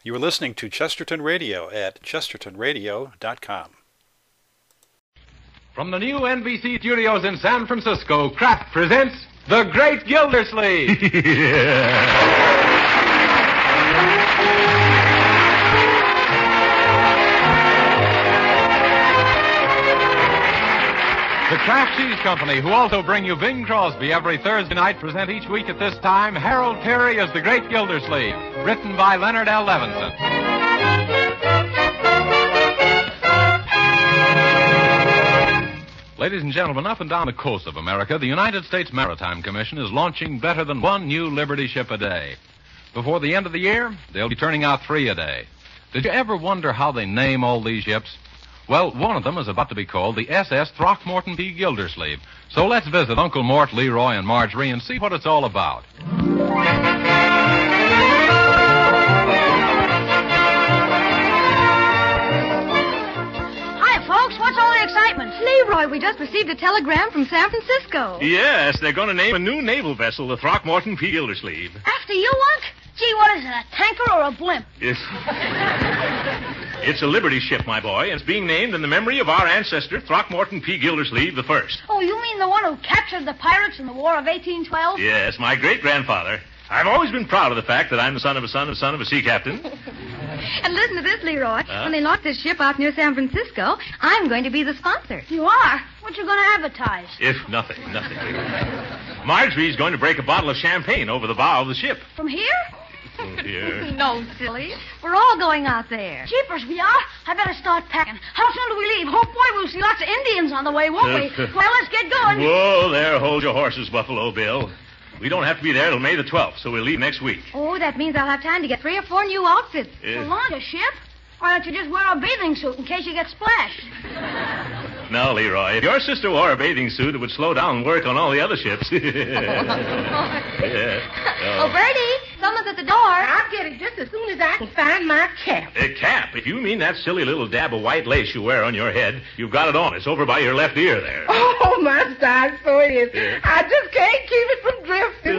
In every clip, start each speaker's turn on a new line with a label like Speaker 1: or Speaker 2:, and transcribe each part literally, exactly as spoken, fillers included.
Speaker 1: You are listening to Chesterton Radio at chesterton radio dot com.
Speaker 2: From the new N B C studios in San Francisco, Kraft presents The Great Gildersleeve. The Kraft Cheese Company, who also bring you Bing Crosby every Thursday night, present each week at this time Harold Peary as The Great Gildersleeve, written by Leonard L. Levinson. Ladies and gentlemen, up and down the coast of America, the United States Maritime Commission is launching better than one new Liberty ship a day. Before the end of the year, they'll be turning out three a day. Did you ever wonder how they name all these ships? Well, one of them is about to be called the S S Throckmorton P. Gildersleeve. So let's visit Uncle Mort, Leroy, and Marjorie and see what it's all about.
Speaker 3: Hi, folks. What's all the excitement?
Speaker 4: Leroy, we just received a telegram from San Francisco.
Speaker 5: Yes, they're going to name a new naval vessel the Throckmorton P. Gildersleeve.
Speaker 3: After you, Unc? Gee, what is it, a tanker or a blimp?
Speaker 5: It's, it's a Liberty ship, my boy, and it's being named in the memory of our ancestor, Throckmorton P. Gildersleeve the First.
Speaker 3: Oh, you mean the one who captured the pirates in the War of eighteen twelve?
Speaker 5: Yes, my great-grandfather. I've always been proud of the fact that I'm the son of a son of a son of a sea captain.
Speaker 4: And listen to this, Leroy.
Speaker 5: Huh?
Speaker 4: When they launch this ship out near San Francisco, I'm going to be the sponsor.
Speaker 3: You are? What you going to advertise?
Speaker 5: If nothing, nothing. Marjorie's going to break a bottle of champagne over the bow of the ship.
Speaker 3: From here?
Speaker 5: Oh, dear.
Speaker 4: No, silly. We're all going out there.
Speaker 3: Jeepers, we are? I better start packing. How soon do we leave? Oh, boy, we'll see lots of Indians on the way, won't we? Well, let's get going.
Speaker 5: Whoa, there, hold your horses, Buffalo Bill. We don't have to be there till May the twelfth, so we'll leave next week.
Speaker 4: Oh, that means I'll have time to get three or four new outfits.
Speaker 5: Yeah.
Speaker 3: To launch a ship? Why don't you just wear a bathing suit in case you get splashed?
Speaker 5: No, Leroy, if your sister wore a bathing suit, it would slow down work on all the other ships. Yeah.
Speaker 4: Oh, Bertie, someone's at the door.
Speaker 6: I'll get it just as soon as I can find my cap.
Speaker 5: A cap? If you mean that silly little dab of white lace you wear on your head, you've got it on. It's over by your left ear there.
Speaker 6: Oh, my side, so it is.
Speaker 5: Yeah.
Speaker 6: I just can't keep it from drifting.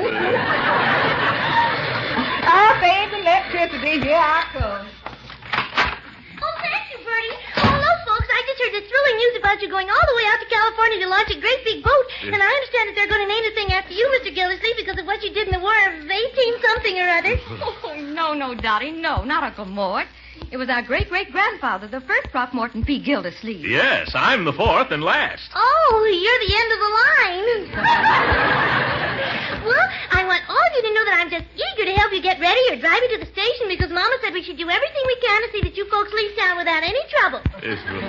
Speaker 6: Oh, baby, electricity, here I come.
Speaker 7: Oh, thank you, Bertie. Oh, hello, folks. I just heard the thrilling news about you going all the way out to California to launch a great big boat.
Speaker 5: Yeah.
Speaker 7: And I understand that they're going to name the thing after you, Mister Gildersleeve, because of what you did in the War of eighteen-something or other.
Speaker 4: Oh, no, no, Dottie, no, not Uncle Mort. It was our great-great-grandfather, the first Throckmorton P. Gildersleeve.
Speaker 5: Yes, I'm the fourth and last.
Speaker 7: Oh, you're the end of the line. Well, I want all of you to know that I'm just eager to help you get ready or drive you to the station because Mama said we should do everything we can to see that you folks leave town without any trouble.
Speaker 5: Yes, well.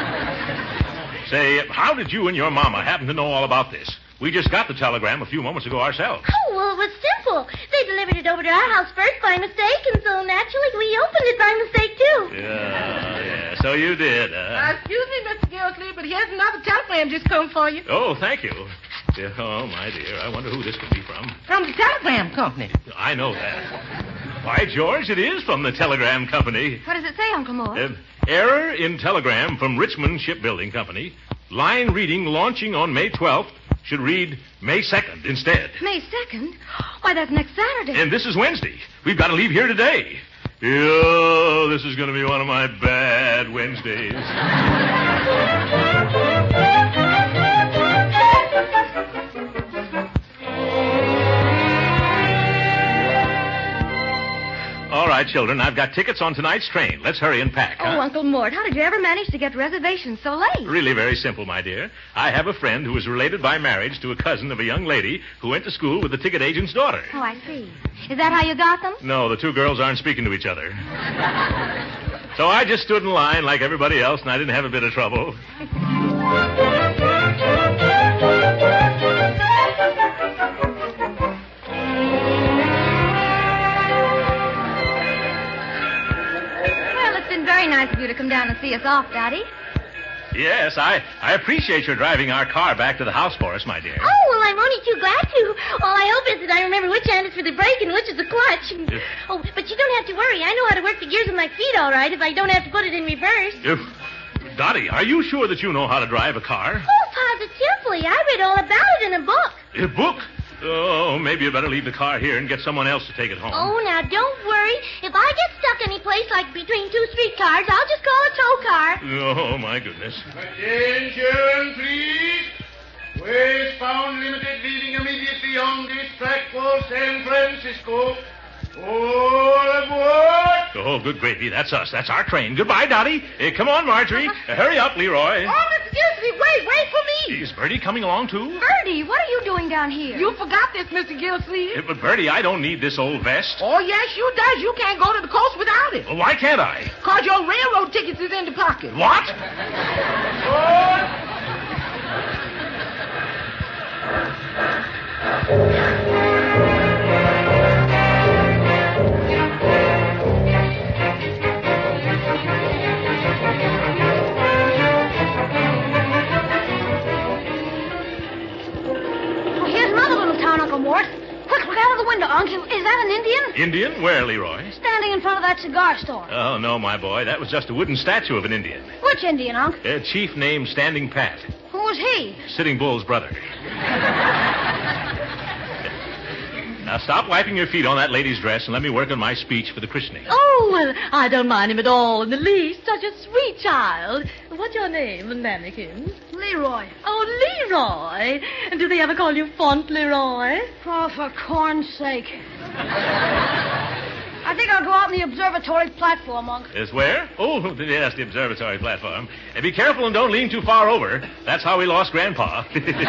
Speaker 5: Say, how did you and your mama happen to know all about this? We just got the telegram a few moments ago ourselves.
Speaker 7: Oh, well, it was simple. They delivered it over to our house first by mistake, and so naturally we opened it by mistake, too.
Speaker 5: Yeah, yeah, so you did,
Speaker 6: Uh,
Speaker 5: huh?
Speaker 6: excuse me, Mister Gildersleeve, but here's another telegram just come for you.
Speaker 5: Oh, thank you. Yeah, oh, my dear, I wonder who this could be from.
Speaker 6: From the telegram company.
Speaker 5: I know that. Why, George, it is from the Telegram Company.
Speaker 4: What does it say, Uncle Mort?
Speaker 5: Uh, error in telegram from Richmond Shipbuilding Company. Line reading launching on May twelfth should read May second instead.
Speaker 4: May second? Why, that's next Saturday.
Speaker 5: And this is Wednesday. We've got to leave here today. Oh, this is going to be one of my bad Wednesdays. All right, children, I've got tickets on tonight's train. Let's hurry and pack,
Speaker 4: Oh,
Speaker 5: huh?
Speaker 4: Uncle Mort, how did you ever manage to get reservations so late?
Speaker 5: Really very simple, my dear. I have a friend who is related by marriage to a cousin of a young lady who went to school with the ticket agent's daughter.
Speaker 4: Oh, I see. Is that how you got them?
Speaker 5: No, the two girls aren't speaking to each other. So I just stood in line like everybody else, and I didn't have a bit of trouble.
Speaker 4: Well, it's been very nice of you to come down and see us off, Dottie.
Speaker 5: Yes, I, I appreciate your driving our car back to the house for us, my dear.
Speaker 7: Oh, well, I'm only too glad to. All I hope is that I remember which hand is for the brake and which is the clutch.
Speaker 5: Yes.
Speaker 7: Oh, but you don't have to worry. I know how to work the gears with my feet all right if I don't have to put it in reverse.
Speaker 5: If, Dottie, are you sure that you know how to drive a car?
Speaker 7: Oh, positively. I read all about it in a book.
Speaker 5: A book? Oh, maybe you better leave the car here and get someone else to take it home.
Speaker 7: Oh, now, don't worry. If I get stuck between two streetcars, I'll just call a tow car.
Speaker 5: Oh, my goodness.
Speaker 8: Attention, please. Westbound Limited leaving immediately on this track for San Francisco. All aboard!
Speaker 5: Oh, good gravy. That's us. That's our train. Goodbye, Dottie. Uh, come on, Marjorie. Uh, hurry up, Leroy.
Speaker 6: Oh, Mister Gilsleeve, wait, wait for me.
Speaker 5: Is Bertie coming along, too?
Speaker 4: Bertie, what are you doing down here?
Speaker 6: You forgot this, Mister Gilsleeve.
Speaker 5: Uh, but, Bertie, I don't need this old vest.
Speaker 6: Oh, yes, you does. You can't go to the coast without it.
Speaker 5: Well, why can't I?
Speaker 6: Because your railroad tickets is in the pocket.
Speaker 5: What?
Speaker 3: Oh, here's another little town, Uncle Mort. Quick, look out of the window, Unc. Is that an Indian?
Speaker 5: Indian? Where, Leroy?
Speaker 3: Standing in front of that cigar store.
Speaker 5: Oh, no, my boy. That was just a wooden statue of an Indian.
Speaker 3: Which Indian, Unc?
Speaker 5: A chief named Standing Pat.
Speaker 3: Who was he?
Speaker 5: Sitting Bull's brother. Now, stop wiping your feet on that lady's dress and let me work on my speech for the christening.
Speaker 9: Oh, well, I don't mind him at all in the least. Such a sweet child. What's your name, mannequin?
Speaker 3: Leroy.
Speaker 9: Oh, Leroy. And do they ever call you Font Leroy?
Speaker 3: Oh, for corn's sake. I think I'll go out on the observatory platform, Unc.
Speaker 5: Is where? Oh, yes, the observatory platform. And be careful and don't lean too far over. That's how we lost Grandpa.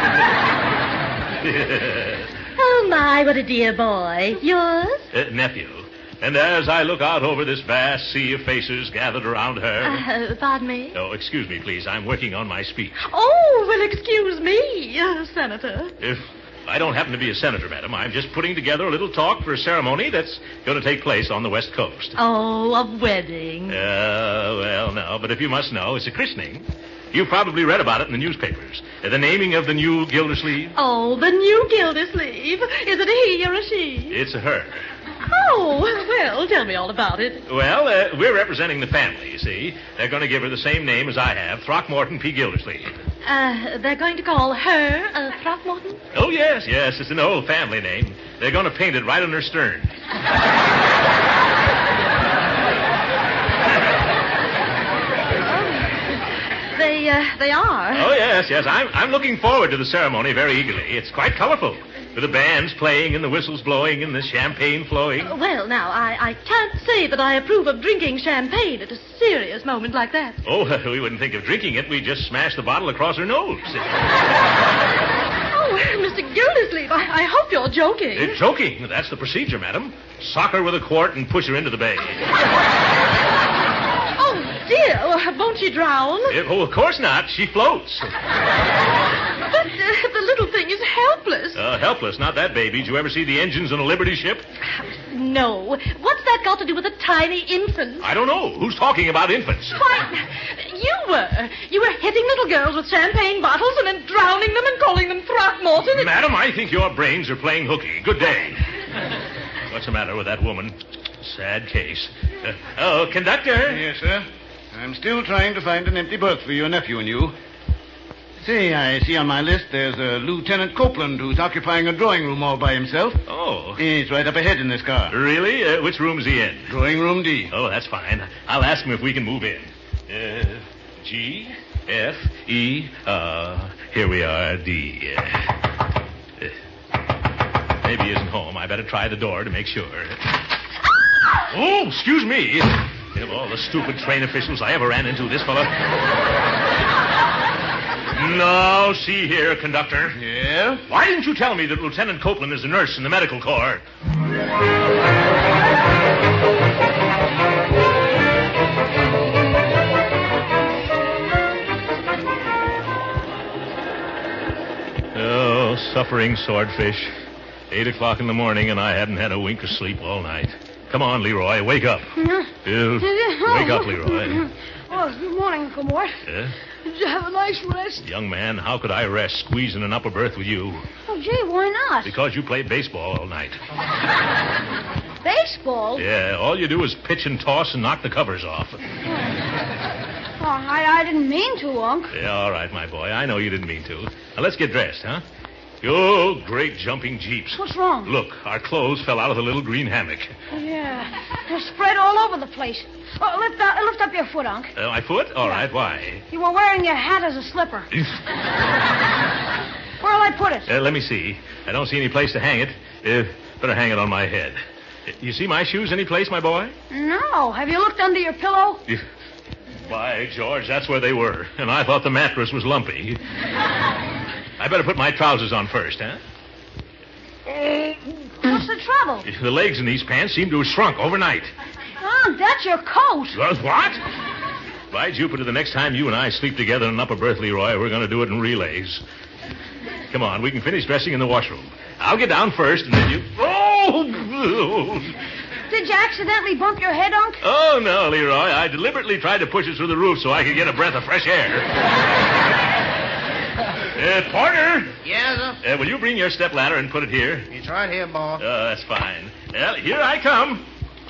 Speaker 9: Oh, my, what a dear boy. Yours?
Speaker 5: Uh, nephew. And as I look out over this vast sea of faces gathered around her...
Speaker 9: Uh, pardon me?
Speaker 5: Oh, excuse me, please. I'm working on my speech.
Speaker 9: Oh, well, excuse me, uh, Senator.
Speaker 5: If I don't happen to be a senator, madam, I'm just putting together a little talk for a ceremony that's going to take place on the West Coast.
Speaker 9: Oh, a wedding.
Speaker 5: Uh, well, no, but if you must know, it's a christening. You've probably read about it in the newspapers. Uh, the naming of the new Gildersleeve.
Speaker 9: Oh, the new Gildersleeve. Is it a he or a she?
Speaker 5: It's a her.
Speaker 9: Oh, well, tell me all about it.
Speaker 5: Well, uh, we're representing the family, you see. They're going to give her the same name as I have, Throckmorton P. Gildersleeve.
Speaker 9: Uh, they're going to call her uh, Throckmorton?
Speaker 5: Oh, yes, yes. It's an old family name. They're going to paint it right on her stern.
Speaker 9: They, uh, they are.
Speaker 5: Oh, yes, yes. I'm, I'm looking forward to the ceremony very eagerly. It's quite colorful, with the bands playing and the whistles blowing and the champagne flowing.
Speaker 9: Well, now, I, I can't say that I approve of drinking champagne at a serious moment like that.
Speaker 5: Oh, we wouldn't think of drinking it. We'd just smash the bottle across her nose.
Speaker 9: Oh, Mister Gildersleeve, I, I hope you're joking.
Speaker 5: Uh, joking? That's the procedure, madam. Sock her with a quart and push her into the bay.
Speaker 9: Oh, dear. Well, won't she drown?
Speaker 5: Uh, oh, of course not. She floats.
Speaker 9: But uh, the little thing is helpless.
Speaker 5: Uh, helpless, not that baby. Did you ever see the engines on a Liberty ship?
Speaker 9: No. What's that got to do with a tiny infant?
Speaker 5: I don't know. Who's talking about infants?
Speaker 9: Why, you were. You were hitting little girls with champagne bottles and then drowning them and calling them Throckmorton. And...
Speaker 5: Madam, I think your brains are playing hooky. Good day. What's the matter with that woman? Sad case. Uh, oh, conductor.
Speaker 8: Yes, sir. I'm still trying to find an empty berth for your nephew and you. Say, I see on my list there's a Lieutenant Copeland who's occupying a drawing room all by himself.
Speaker 5: Oh.
Speaker 8: He's right up ahead in this car.
Speaker 5: Really? Uh, which room's he in?
Speaker 8: Drawing room D.
Speaker 5: Oh, that's fine. I'll ask him if we can move in. Uh, G, F, E, uh, here we are, D. Uh, maybe he isn't home. I better try the door to make sure. Oh, excuse me. Of all the stupid train officials I ever ran into, this fellow... No, see here, conductor.
Speaker 8: Yeah?
Speaker 5: Why didn't you tell me that Lieutenant Copeland is a nurse in the medical corps? Oh, suffering swordfish. Eight o'clock in the morning, and I hadn't had a wink of sleep all night. Come on, Leroy, wake up. Uh, wake up, Leroy.
Speaker 3: Oh, good morning, Uncle Mort.
Speaker 5: Yeah?
Speaker 3: Did you have a nice rest?
Speaker 5: Young man, how could I rest squeezing an upper berth with you?
Speaker 3: Oh, gee, why not?
Speaker 5: Because you played baseball all night.
Speaker 3: Baseball?
Speaker 5: Yeah, all you do is pitch and toss and knock the covers off.
Speaker 3: Oh, I, I didn't mean to, Unc.
Speaker 5: Yeah, all right, my boy. I know you didn't mean to. Now, let's get dressed, huh? Oh, great jumping jeeps.
Speaker 3: What's wrong?
Speaker 5: Look, our clothes fell out of the little green hammock.
Speaker 3: Yeah, they're spread all over the place. Oh, lift, uh, lift up your foot, Unc.
Speaker 5: Uh, my foot? All
Speaker 3: Yeah.
Speaker 5: right, why?
Speaker 3: You were wearing your hat as a slipper. Where'll I put it?
Speaker 5: Uh, let me see. I don't see any place to hang it. Uh, better hang it on my head. Uh, You see my shoes any place, my boy?
Speaker 3: No. Have you looked under your pillow?
Speaker 5: Why, George, that's where they were. And I thought the mattress was lumpy. I better put my trousers on first, huh?
Speaker 3: What's the trouble?
Speaker 5: The legs in these pants seem to have shrunk overnight.
Speaker 3: Unc, that's your coat.
Speaker 5: Uh, What? By Jupiter, the next time you and I sleep together in an upper berth, Leroy, we're going to do it in relays. Come on, we can finish dressing in the washroom. I'll get down first, and then you... Oh!
Speaker 3: Did you accidentally bump your head, Unc?
Speaker 5: Oh, no, Leroy. I deliberately tried to push it through the roof so I could get a breath of fresh air. uh, Porter!
Speaker 10: Yes, sir?
Speaker 5: Uh, will you bring your stepladder and put it here?
Speaker 10: It's right here, boss.
Speaker 5: Oh, that's fine. Well, here I come.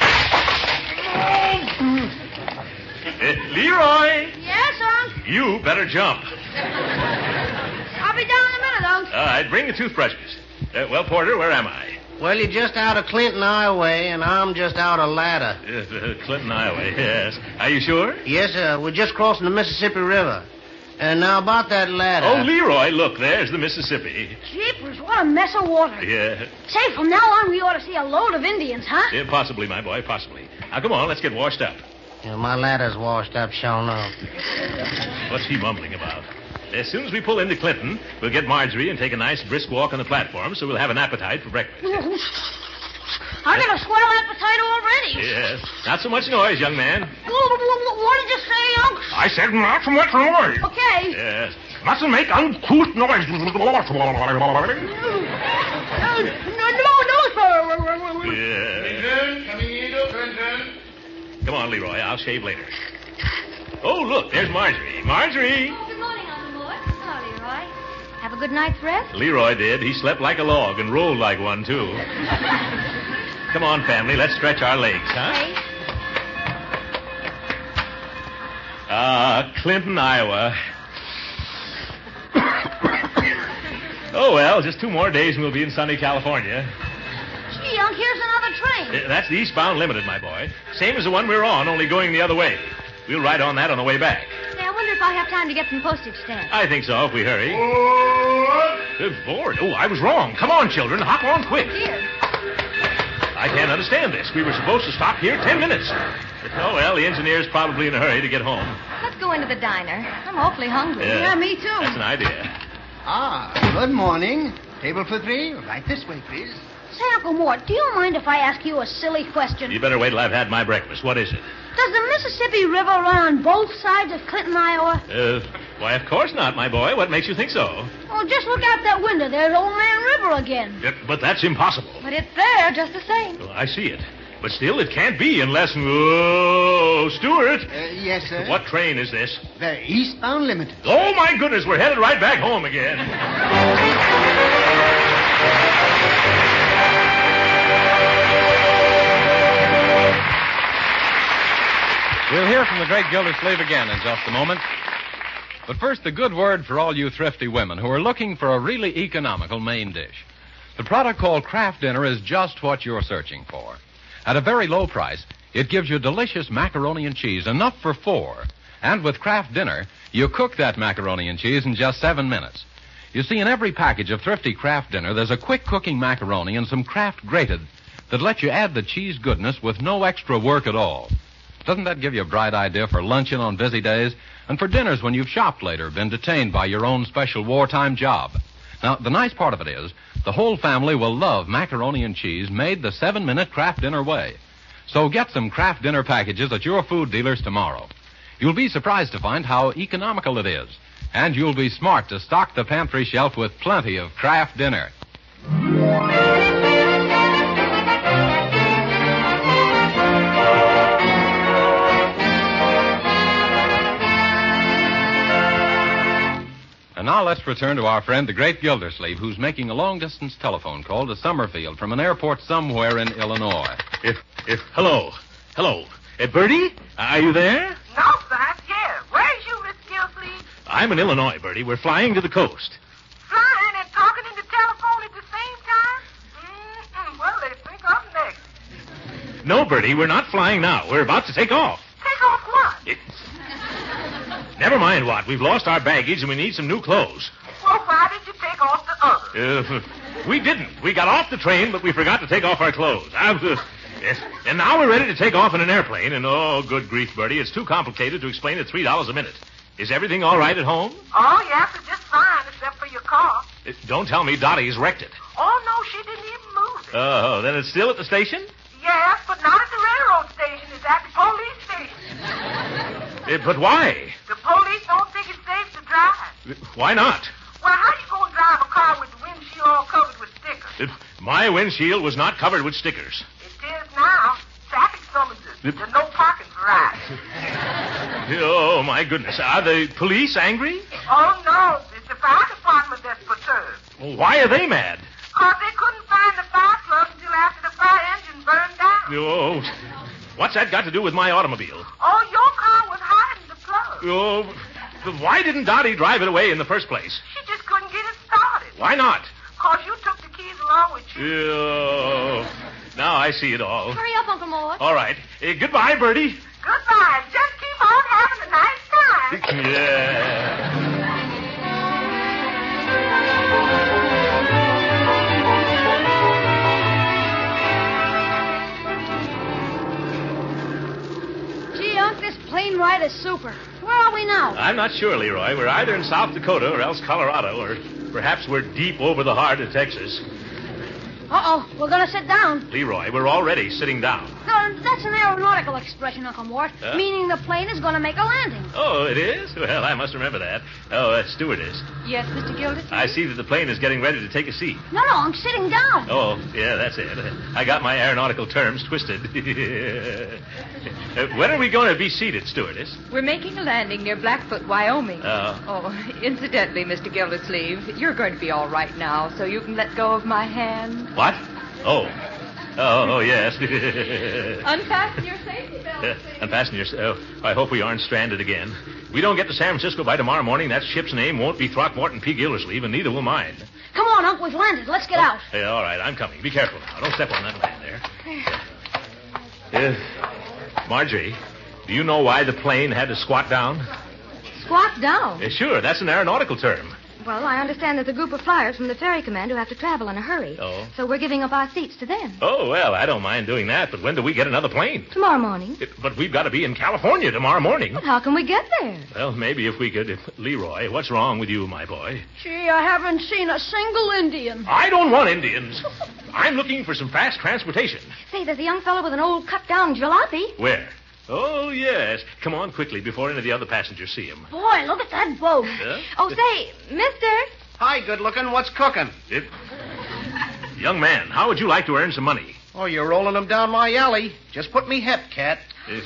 Speaker 5: Uh, Leroy!
Speaker 3: Yes, Unc.
Speaker 5: You better jump.
Speaker 3: I'll be down in a minute, Unc.
Speaker 5: All right, bring the toothbrushes. Uh, well, Porter, where am I?
Speaker 10: Well, you're just out of Clinton Highway, and I'm just out of Ladder.
Speaker 5: Uh, uh, Clinton Highway, yes. Are you sure?
Speaker 10: Yes, sir. We're just crossing the Mississippi River. And now about that ladder.
Speaker 5: Oh, Leroy, look, there's the Mississippi.
Speaker 3: Jeepers, what a mess of water.
Speaker 5: Yeah.
Speaker 3: Say, from now on, we ought to see a load of Indians, huh?
Speaker 5: Yeah, possibly, my boy, possibly. Now, come on, let's get washed up.
Speaker 10: Yeah, my ladder's washed up, sure enough.
Speaker 5: What's he mumbling about? As soon as we pull into Clinton, we'll get Marjorie and take a nice brisk walk on the platform so we'll have an appetite for breakfast.
Speaker 3: I got a swell appetite already.
Speaker 5: Yes. Not so much noise, young man.
Speaker 3: What did you say, Unc?
Speaker 5: I said not so much noise.
Speaker 3: Okay.
Speaker 5: Yes. Mustn't make uncouth noise.
Speaker 3: No, no, sir.
Speaker 5: Yeah.
Speaker 8: Clinton, coming in, Clinton.
Speaker 5: Come on, Leroy. I'll shave later. Oh, look, there's Marjorie. Marjorie!
Speaker 4: Good morning, Uncle Mort. Hello, Leroy. Have a good night's rest?
Speaker 5: Leroy did. He slept like a log and rolled like one, too. Come on, family. Let's stretch our legs, huh?
Speaker 4: Hey.
Speaker 5: Ah, Clinton, Iowa. Oh, well, just two more days and we'll be in sunny California.
Speaker 3: Gee, Unc, here's another train.
Speaker 5: Uh, That's the eastbound limited, my boy. Same as the one we're on, only going the other way. We'll ride on that on the way back.
Speaker 4: Say, I wonder if I have time to get some postage stamps.
Speaker 5: I think so, if we hurry. Good Lord. Oh, I was wrong. Come on, children. Hop on quick.
Speaker 4: Dear.
Speaker 5: I can't understand this. We were supposed to stop here ten minutes. Oh, well, the engineer's probably in a hurry to get home.
Speaker 4: Let's go into the diner. I'm awfully hungry.
Speaker 3: Yeah, me too.
Speaker 5: That's an idea.
Speaker 11: Ah, good morning. Table for three. Right this way, please.
Speaker 3: Say, Uncle Mort, do you mind if I ask you a silly question?
Speaker 5: You better wait till I've had my breakfast. What is it?
Speaker 3: Does the Mississippi River run on both sides of Clinton, Iowa?
Speaker 5: Uh, why, of course not, my boy. What makes you think so?
Speaker 3: Oh, just look out that window. There's Old Man River again.
Speaker 5: Uh, but that's impossible.
Speaker 4: But it's there just the same.
Speaker 5: Well, I see it. But still, it can't be unless... Oh, Stuart!
Speaker 11: Uh, yes, sir.
Speaker 5: What train is this?
Speaker 11: The Eastbound Limited.
Speaker 5: Oh, my goodness, we're headed right back home again.
Speaker 2: We'll hear from the great Gildersleeve again in just a moment. But first, a good word for all you thrifty women who are looking for a really economical main dish. The product called Kraft Dinner is just what you're searching for. At a very low price, it gives you delicious macaroni and cheese, enough for four. And with Kraft Dinner, you cook that macaroni and cheese in just seven minutes. You see, in every package of thrifty Kraft Dinner, there's a quick cooking macaroni and some Kraft grated that let you add the cheese goodness with no extra work at all. Doesn't that give you a bright idea for luncheon on busy days and for dinners when you've shopped later, been detained by your own special wartime job? Now, the nice part of it is the whole family will love macaroni and cheese made the seven-minute Kraft Dinner way. So get some Kraft Dinner packages at your food dealers tomorrow. You'll be surprised to find how economical it is, and you'll be smart to stock the pantry shelf with plenty of Kraft Dinner. And now let's return to our friend, the great Gildersleeve, who's making a long-distance telephone call to Summerfield from an airport somewhere in Illinois.
Speaker 5: If, if, hello, hello. Uh, Bertie, are you there?
Speaker 6: No, sir, I'm here. Where's you, Miss Gilsleeve?
Speaker 5: I'm in Illinois, Bertie. We're flying to the coast.
Speaker 6: Flying and talking in the telephone?
Speaker 5: No, Bertie, we're not flying now. We're about to take off.
Speaker 6: Take off what?
Speaker 5: It... Never mind what. We've lost our baggage and we need some new clothes.
Speaker 6: Well, why did you take off the others?
Speaker 5: Uh, we didn't. We got off the train, but we forgot to take off our clothes. Uh, yes. And now we're ready to take off in an airplane, and oh, good grief, Bertie, it's too complicated to explain at three dollars a minute. Is everything all right at home?
Speaker 6: Oh, yes, it's just fine, except for your car.
Speaker 5: Uh, don't tell me Dottie's wrecked it.
Speaker 6: Oh, no, she didn't even move it.
Speaker 5: Oh, then it's still at the station?
Speaker 6: Yes, but not at the railroad station. It's at the police station.
Speaker 5: Uh, but why?
Speaker 6: The police don't think it's safe to drive.
Speaker 5: Uh, why not?
Speaker 6: Well, how you going to drive a car with the windshield all covered with stickers?
Speaker 5: Uh, my windshield was not covered with stickers.
Speaker 6: It is now. Traffic summonses. There's no parking variety.
Speaker 5: Oh, my goodness. Are the police angry?
Speaker 6: Oh, no. It's the fire department that's perturbed.
Speaker 5: Well, why are they mad?
Speaker 6: Because they couldn't find the fire plug until after the fire engine burned down.
Speaker 5: Oh, what's that got to do with my automobile?
Speaker 6: Oh, your car was hiding the plug.
Speaker 5: Oh, but why didn't Dottie drive it away in the first place?
Speaker 6: She just couldn't get it started.
Speaker 5: Why not?
Speaker 6: Because you took the keys along with you.
Speaker 5: Oh, now I see it all.
Speaker 4: Hurry up, Uncle Mort.
Speaker 5: All right. Uh, goodbye, Bertie.
Speaker 6: Goodbye. Just keep on having a nice time.
Speaker 5: Yeah.
Speaker 3: Gee, Unc, this plane ride is super. Where are we now?
Speaker 5: I'm not sure, Leroy. We're either in South Dakota or else Colorado, or perhaps we're deep over the heart of Texas.
Speaker 3: Uh-oh, we're going to sit down.
Speaker 5: Leroy, we're already sitting down.
Speaker 3: No, that's an aeronautical expression, Uncle Mort,
Speaker 5: Huh?
Speaker 3: meaning the plane is going to make a landing.
Speaker 5: Oh, it is? Well, I must remember that. Oh, uh, stewardess.
Speaker 4: Yes, Mister Gildersleeve?
Speaker 5: I see that the plane is getting ready to take a seat.
Speaker 3: No, no, I'm sitting down.
Speaker 5: Oh, yeah, that's it. I got my aeronautical terms twisted. Uh, when are we going to be seated, stewardess?
Speaker 4: We're making a landing near Blackfoot, Wyoming.
Speaker 5: Oh.
Speaker 4: Oh, incidentally, Mister Gildersleeve, you're going to be all right now, so you can let go of my hand.
Speaker 5: What? Oh. Oh, oh yes.
Speaker 4: Unfasten your safety belt,
Speaker 5: Uh,
Speaker 4: please.
Speaker 5: unfasten your... Oh, I hope we aren't stranded again. We don't get to San Francisco by tomorrow morning, that ship's name won't be Throckmorton P. Gildersleeve, and neither will mine.
Speaker 3: Come on, Unc, we've landed. Let's get out.
Speaker 5: Hey, all right, I'm coming. Be careful now. Don't step on that land there. Uh, Marjorie, do you know why the plane had to squat down?
Speaker 4: Squat down.
Speaker 5: Uh, sure, that's an aeronautical term.
Speaker 4: Well, I understand there's a group of flyers from the ferry command who have to travel in a hurry.
Speaker 5: Oh.
Speaker 4: So we're giving up our seats to them.
Speaker 5: Oh, well, I don't mind doing that, but when do we get another plane?
Speaker 4: Tomorrow morning.
Speaker 5: It, but we've got to be in California tomorrow morning.
Speaker 4: But how can we get there?
Speaker 5: Well, maybe if we could... If, Leroy, what's wrong with you, my boy?
Speaker 3: Gee, I haven't seen a single Indian.
Speaker 5: I don't want Indians. I'm looking for some fast transportation.
Speaker 4: Say, there's a young fellow with an old cut-down jalopy.
Speaker 5: Where? Oh, yes. Come on quickly before any of the other passengers see him.
Speaker 3: Boy, look at that boat.
Speaker 5: Huh?
Speaker 4: Oh, say, mister...
Speaker 10: Hi, good looking. What's cooking?
Speaker 5: It... Young man, how would you like to earn some money?
Speaker 10: Oh, you're rolling them down my alley. Just put me hep, cat.
Speaker 5: If...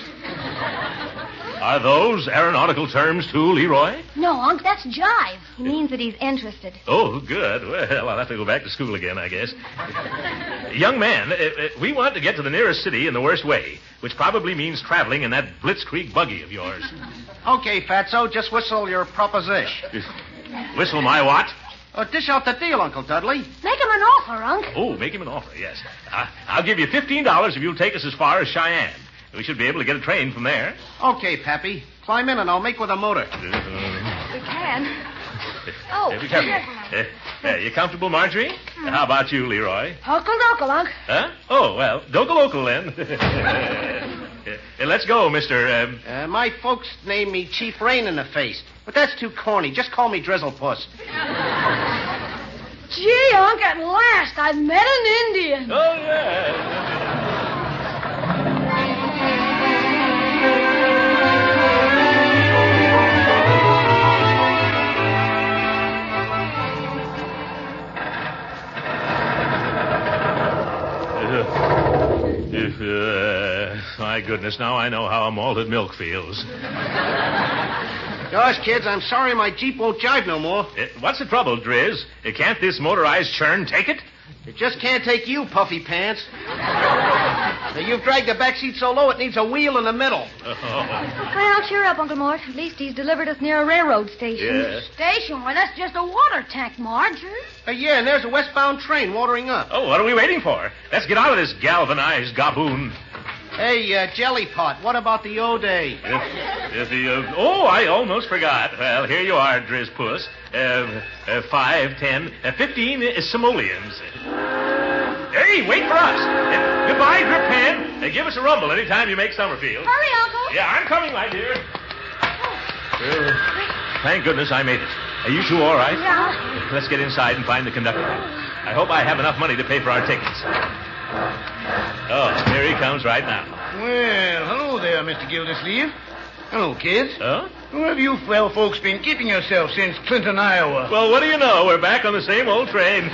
Speaker 5: Are those aeronautical terms, too, Leroy?
Speaker 3: No, Unc, that's jive.
Speaker 4: He means that he's interested.
Speaker 5: Oh, good. Well, I'll have to go back to school again, I guess. Young man, uh, uh, we want to get to the nearest city in the worst way, which probably means traveling in that Blitzkrieg buggy of yours.
Speaker 10: Okay, Fatso, just whistle your proposition.
Speaker 5: Whistle my what?
Speaker 10: Oh, dish out the deal, Uncle Dudley.
Speaker 3: Make him an offer, Unc.
Speaker 5: Oh, make him an offer, yes. I, I'll give you fifteen dollars if you'll take us as far as Cheyenne. We should be able to get a train from there.
Speaker 10: Okay, Pappy. Climb in and I'll make with a motor.
Speaker 4: We can. Oh,
Speaker 5: Uh, be careful. Uh, uh, you comfortable, Marjorie?
Speaker 4: Hmm.
Speaker 5: How about you, Leroy?
Speaker 3: Uncle Donkle, Unc.
Speaker 5: Huh? Oh, well, local then. Uh, let's go, Mister Um...
Speaker 10: Uh, my folks named me Chief Rain in the Face, but that's too corny. Just call me Drizzle Puss.
Speaker 3: Gee, Unc, at last I've met an Indian.
Speaker 5: Oh, yeah. If, uh, my goodness, now I know how a malted milk feels.
Speaker 10: Gosh, kids, I'm sorry my Jeep won't jive no more.
Speaker 5: Uh, what's the trouble, Driz? Uh, can't this motorized churn take it?
Speaker 10: It just can't take you, Puffy Pants. Now, you've dragged the back seat so low it needs a wheel in the middle.
Speaker 5: Oh.
Speaker 4: Well, cheer up, Uncle Mort. At least he's delivered us near a railroad station.
Speaker 5: Yeah.
Speaker 3: Station? Why, that's just a water tank, Marge.
Speaker 10: Uh, yeah, and there's a westbound train watering up.
Speaker 5: Oh, what are we waiting for? Let's get out of this galvanized gaboon.
Speaker 10: Hey, uh, Jelly Pot, what about the O-Day?
Speaker 5: If, if the, uh, oh, I almost forgot. Well, here you are, Driz Puss. Uh, uh, five, ten, uh, fifteen uh, simoleons. Hey, wait for us. Uh, goodbye, Grip Pan. Uh, give us a rumble anytime you make Summerfield.
Speaker 3: Hurry, Uncle.
Speaker 5: Yeah, I'm coming, my dear. Uh, thank goodness I made it. Are you two all right?
Speaker 3: Yeah.
Speaker 5: Let's get inside and find the conductor. I hope I have enough money to pay for our tickets. Oh, here he comes right now.
Speaker 8: Well, hello there, Mister Gildersleeve. Hello, kids.
Speaker 5: Huh?
Speaker 8: Where have you well folks been keeping yourself since Clinton, Iowa?
Speaker 5: Well, what do you know? We're back on the same old train.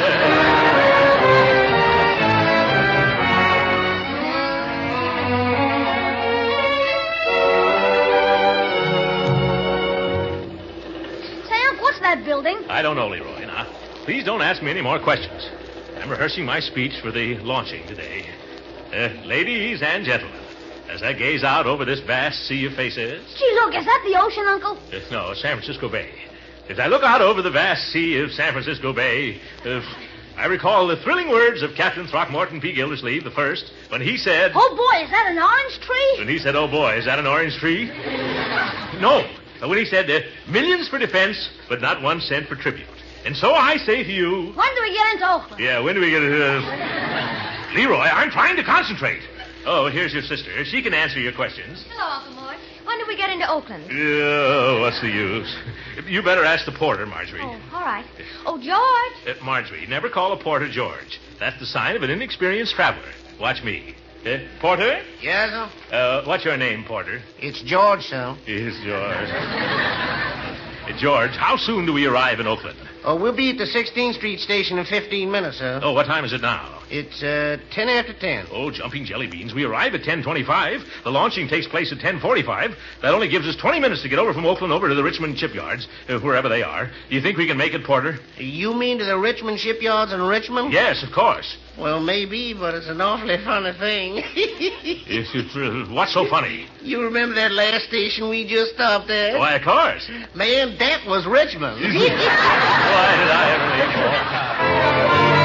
Speaker 3: That building?
Speaker 5: I don't know, Leroy. Now, please don't ask me any more questions. I'm rehearsing my speech for the launching today. Uh, ladies and gentlemen, as I gaze out over this vast sea of faces...
Speaker 3: Gee, look, is that the ocean, Uncle?
Speaker 5: Uh, no, San Francisco Bay. As I look out over the vast sea of San Francisco Bay, uh, I recall the thrilling words of Captain Throckmorton P. Gildersleeve the First when he said...
Speaker 3: Oh, boy, is that an orange tree?
Speaker 5: When he said, oh, boy, is that an orange tree? No. When he said, uh, millions for defense, but not one cent for tribute. And so I say to you...
Speaker 3: When do we get into Oakland?
Speaker 5: Yeah, when do we get into... Uh... Leroy, I'm trying to concentrate. Oh, here's your sister. She can answer your questions.
Speaker 4: Hello, Uncle Mort. When do we get into Oakland?
Speaker 5: Oh, what's the use? You better ask the porter, Marjorie.
Speaker 4: Oh, all right. Oh, George.
Speaker 5: Uh, Marjorie, never call a porter George. That's the sign of an inexperienced traveler. Watch me. Uh, Porter?
Speaker 10: Yes, sir?
Speaker 5: Uh, what's your name, Porter?
Speaker 10: It's George, sir.
Speaker 5: It's George. uh, George, how soon do we arrive in Oakland?
Speaker 10: Oh, we'll be at the sixteenth Street station in fifteen minutes, sir.
Speaker 5: Oh, what time is it now?
Speaker 10: It's, uh, ten after ten.
Speaker 5: Oh, jumping jelly beans. We arrive at ten twenty-five. The launching takes place at ten forty-five. That only gives us twenty minutes to get over from Oakland over to the Richmond shipyards, uh, wherever they are. Do you think we can make it, Porter?
Speaker 10: You mean to the Richmond shipyards in Richmond?
Speaker 5: Yes, of course.
Speaker 10: Well, maybe, but it's an awfully funny thing.
Speaker 5: It's, it's, uh, what's so funny?
Speaker 10: You remember that last station we just stopped at?
Speaker 5: Why, of course.
Speaker 10: Man, that was Richmond.
Speaker 5: Why did I ever leave more?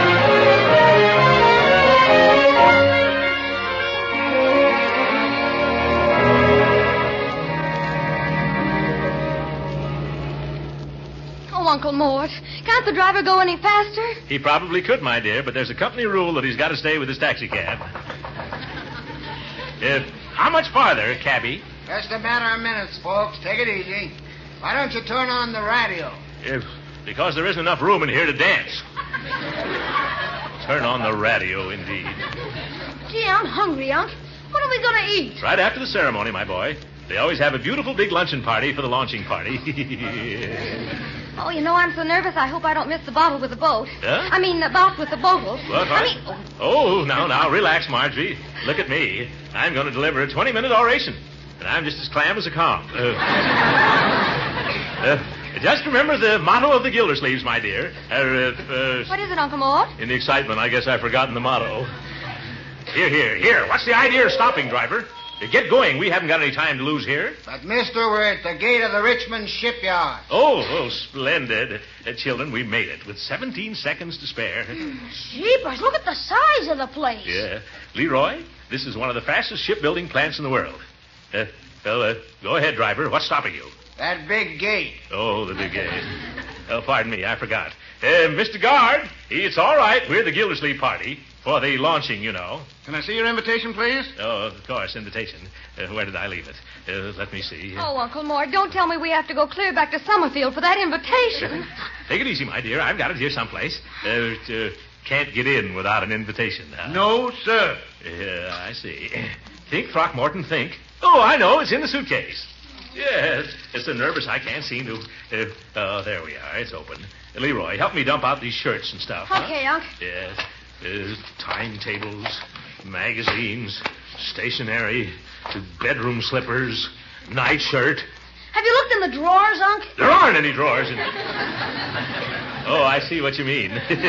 Speaker 4: Oh, Uncle Mort, can't the driver go any faster?
Speaker 5: He probably could, my dear, but there's a company rule that he's got to stay with his taxi cab. Uh, how much farther, cabby?
Speaker 11: Just a matter of minutes, folks. Take it easy. Why don't you turn on the radio?
Speaker 5: If, because there isn't enough room in here to dance. Turn on the radio, indeed.
Speaker 3: Gee, I'm hungry, Unc. What are we going to eat?
Speaker 5: Right after the ceremony, my boy. They always have a beautiful big luncheon party for the launching party.
Speaker 4: Oh, you know, I'm so nervous I hope I don't miss the bottle with the boat.
Speaker 5: Huh?
Speaker 4: I mean, the bout with the boat.
Speaker 5: What?
Speaker 4: I mean...
Speaker 5: Oh. oh, now, now, relax, Marjorie. Look at me. I'm going to deliver a twenty-minute oration, and I'm just as clam as a calm. Uh, uh, just remember the motto of the Gildersleeves, my dear. Uh, uh,
Speaker 4: what is it, Uncle Mort?
Speaker 5: In the excitement, I guess I've forgotten the motto. Here, here, here. What's the idea of stopping, driver? Get going. We haven't got any time to lose here.
Speaker 11: But, mister, we're at the gate of the Richmond shipyard.
Speaker 5: Oh, oh, splendid. Uh, children, we made it with seventeen seconds to spare.
Speaker 3: Jeepers, look at the size of the place.
Speaker 5: Yeah. Leroy, this is one of the fastest shipbuilding plants in the world. Uh, well, uh, go ahead, driver. What's stopping you?
Speaker 11: That big gate.
Speaker 5: Oh, the big gate. Oh, pardon me, I forgot. Uh, Mister Guard, it's all right. We're the Gildersleeve party. For the launching, you know.
Speaker 8: Can I see your invitation, please?
Speaker 5: Oh, of course, invitation. Uh, where did I leave it? Uh, let me see.
Speaker 4: Oh, Uncle Mort, don't tell me we have to go clear back to Summerfield for that invitation.
Speaker 5: Take it easy, my dear. I've got it here someplace. Uh, uh, can't get in without an invitation. Huh?
Speaker 8: No, sir.
Speaker 5: Yeah, I see. Think, Throckmorton, think. Oh, I know. It's in the suitcase. Yes. It's so nervous I can't seem to... Uh, oh, there we are. It's open. Leroy, help me dump out these shirts and stuff.
Speaker 3: Okay,
Speaker 5: huh?
Speaker 3: Unc.
Speaker 5: Yes. Uh, timetables, magazines, stationery, bedroom slippers, nightshirt.
Speaker 3: Have you looked in the drawers, Unc?
Speaker 5: There aren't any drawers in... Oh, I see what you mean.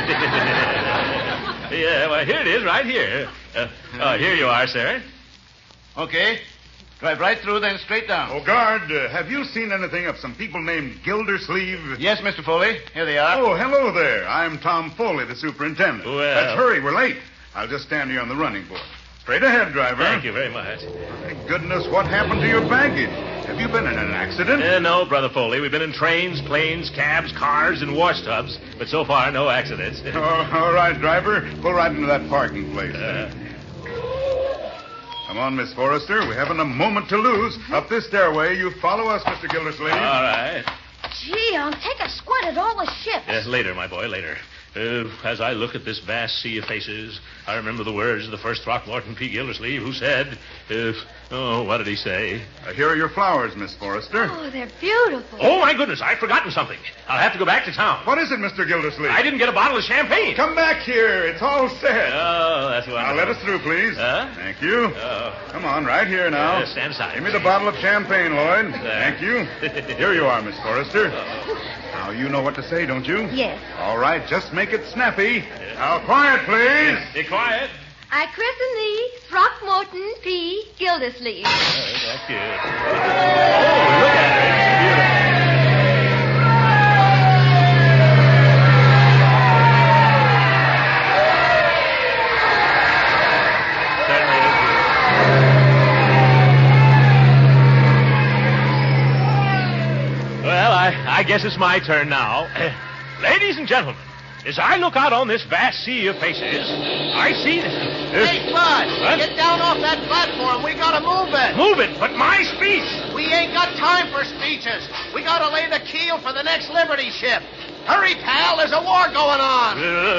Speaker 5: Yeah, well, here it is, right here. Uh, oh, here you are, sir.
Speaker 8: Okay. Drive right through, then straight down.
Speaker 12: Oh, guard, uh, have you seen anything of some people named Gildersleeve?
Speaker 8: Yes, Mister Foley. Here they are.
Speaker 12: Oh, hello there. I'm Tom Foley, the superintendent.
Speaker 5: Well...
Speaker 12: Let's hurry. We're late. I'll just stand here on the running board. Straight ahead, driver.
Speaker 5: Thank you very much.
Speaker 12: Thank goodness, what happened to your baggage? Have you been in an accident?
Speaker 5: Uh, no, Brother Foley. We've been in trains, planes, cabs, cars, and wash tubs, but so far, no accidents.
Speaker 12: Oh, all right, driver. Pull right into that parking place.
Speaker 5: Uh,
Speaker 12: Come on, Miss Forrester. We haven't a moment to lose. Up this stairway, you follow us, Mister Gildersleeve.
Speaker 5: all right.
Speaker 3: Gee, I'll take a squint at all the ships.
Speaker 5: Yes, later, my boy, later. Uh, as I look at this vast sea of faces, I remember the words of the first Throckmorton P. Gildersleeve, who said, uh, oh, what did he say?
Speaker 12: Uh, here are your flowers, Miss Forrester.
Speaker 3: Oh, they're beautiful.
Speaker 5: Oh, my goodness, I've forgotten something. I'll have to go back to town.
Speaker 12: What is it, Mister Gildersleeve?
Speaker 5: I didn't get a bottle of champagne.
Speaker 12: Come back here. It's all set.
Speaker 5: Oh, that's wonderful.
Speaker 12: Now, let us through, please.
Speaker 5: Huh?
Speaker 12: Thank you.
Speaker 5: Oh.
Speaker 12: Come on, right here now.
Speaker 5: Uh, stand aside.
Speaker 12: Give me the bottle of champagne, Lloyd.
Speaker 5: There.
Speaker 12: Thank you. Here you are, Miss Forrester. Now, you know what to say, don't you?
Speaker 3: Yes.
Speaker 12: All right, just make it snappy. Now, quiet, please.
Speaker 5: Be quiet.
Speaker 4: I christen thee Throckmorton P. Gildersleeve.
Speaker 5: Oh, that's good. Oh, look at her. Well, I, I guess it's my turn now. Ladies and gentlemen, as I look out on this vast sea of faces, I see that...
Speaker 10: Hey, Spud,
Speaker 5: What?
Speaker 10: get down off that platform. We gotta move it.
Speaker 5: Move it, but my speech!
Speaker 10: We ain't got time for speeches. We gotta lay the keel for the next Liberty ship. Hurry, pal, there's a war going on.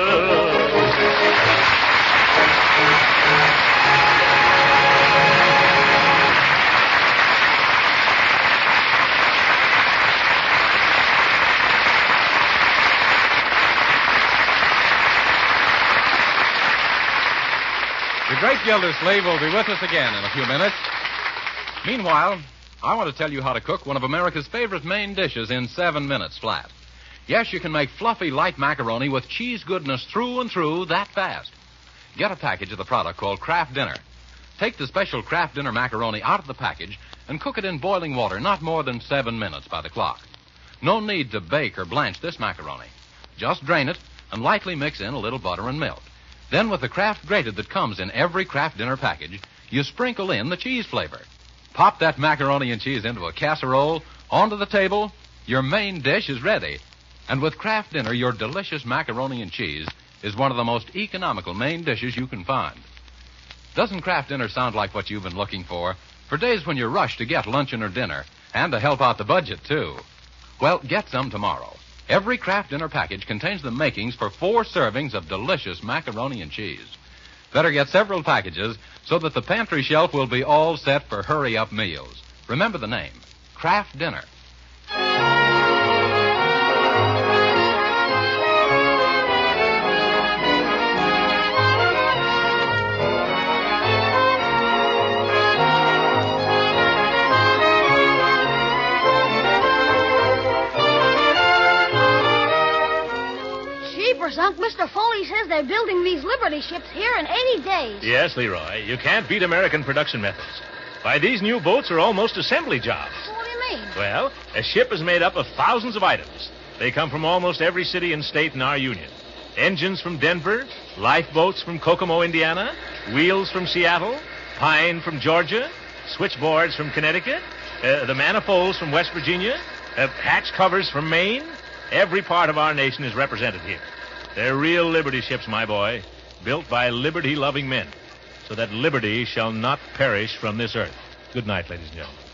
Speaker 2: The great Gildersleeve will be with us again in a few minutes. Meanwhile, I want to tell you how to cook one of America's favorite main dishes in seven minutes flat. Yes, you can make fluffy, light macaroni with cheese goodness through and through that fast. Get a package of the product called Kraft Dinner. Take the special Kraft Dinner macaroni out of the package and cook it in boiling water, not more than seven minutes by the clock. No need to bake or blanch this macaroni. Just drain it and lightly mix in a little butter and milk. Then, with the Kraft grated that comes in every Kraft Dinner package, you sprinkle in the cheese flavor. Pop that macaroni and cheese into a casserole, onto the table, your main dish is ready. And with Kraft Dinner, your delicious macaroni and cheese is one of the most economical main dishes you can find. Doesn't Kraft Dinner sound like what you've been looking for? For days when you're rushed to get luncheon or dinner, and to help out the budget, too. Well, get some tomorrow. Every Kraft Dinner package contains the makings for four servings of delicious macaroni and cheese. Better get several packages so that the pantry shelf will be all set for hurry-up meals. Remember the name, Kraft Dinner.
Speaker 3: Unc, Mister Foley says they're building these Liberty ships here in eighty days.
Speaker 5: Yes, Leroy. You can't beat American production methods. Why, these new boats are almost assembly jobs.
Speaker 3: What do you mean?
Speaker 5: Well, a ship is made up of thousands of items. They come from almost every city and state in our union. Engines from Denver, lifeboats from Kokomo, Indiana, wheels from Seattle, pine from Georgia, switchboards from Connecticut, uh, the manifolds from West Virginia, uh, hatch covers from Maine. Every part of our nation is represented here. They're real Liberty ships, my boy, built by liberty-loving men, so that liberty shall not perish from this earth. Good night, ladies and gentlemen.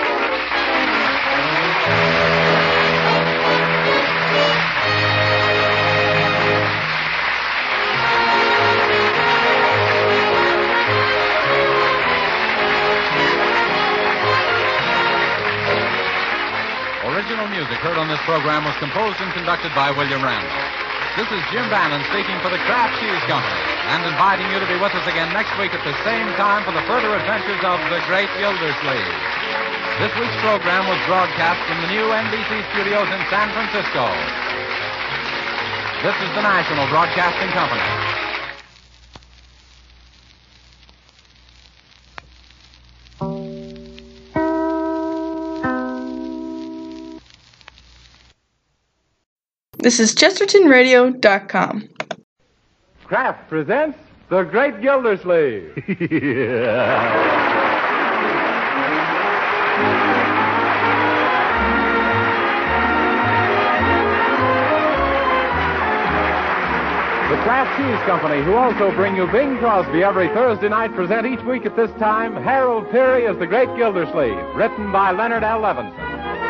Speaker 2: Original music heard on this program was composed and conducted by William Randall. This is Jim Bannon speaking for the Kraft Cheese Company and inviting you to be with us again next week at the same time for the further adventures of the great Gildersleeve. This week's program was broadcast from the new N B C studios in San Francisco. This is the National Broadcasting Company.
Speaker 13: This is Chesterton Radio dot com.
Speaker 14: Kraft presents
Speaker 2: the Great Gildersleeve. The Kraft Cheese Company, who also bring you Bing Crosby every Thursday night, present each week at this time Harold Peary as the Great Gildersleeve, written by Leonard L. Levinson.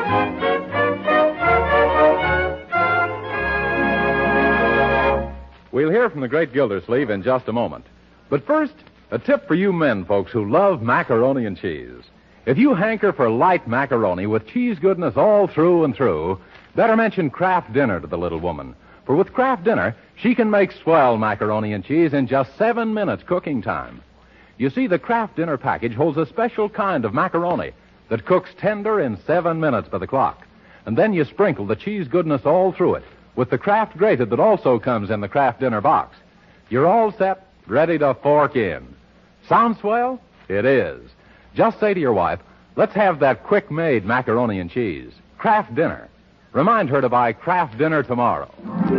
Speaker 2: We'll hear from the Great Gildersleeve in just a moment. But first, a tip for you men, folks, who love macaroni and cheese. If you hanker for light macaroni with cheese goodness all through and through, better mention Kraft Dinner to the little woman. For with Kraft Dinner, she can make swell macaroni and cheese in just seven minutes cooking time. You see, the Kraft Dinner package holds a special kind of macaroni that cooks tender in seven minutes by the clock. And then you sprinkle the cheese goodness all through it with the Kraft Grated that also comes in the Kraft Dinner box. You're all set, ready to fork in. Sound swell? It is. Just say to your wife, let's have that quick-made macaroni and cheese. Kraft Dinner. Remind her to buy Kraft Dinner tomorrow.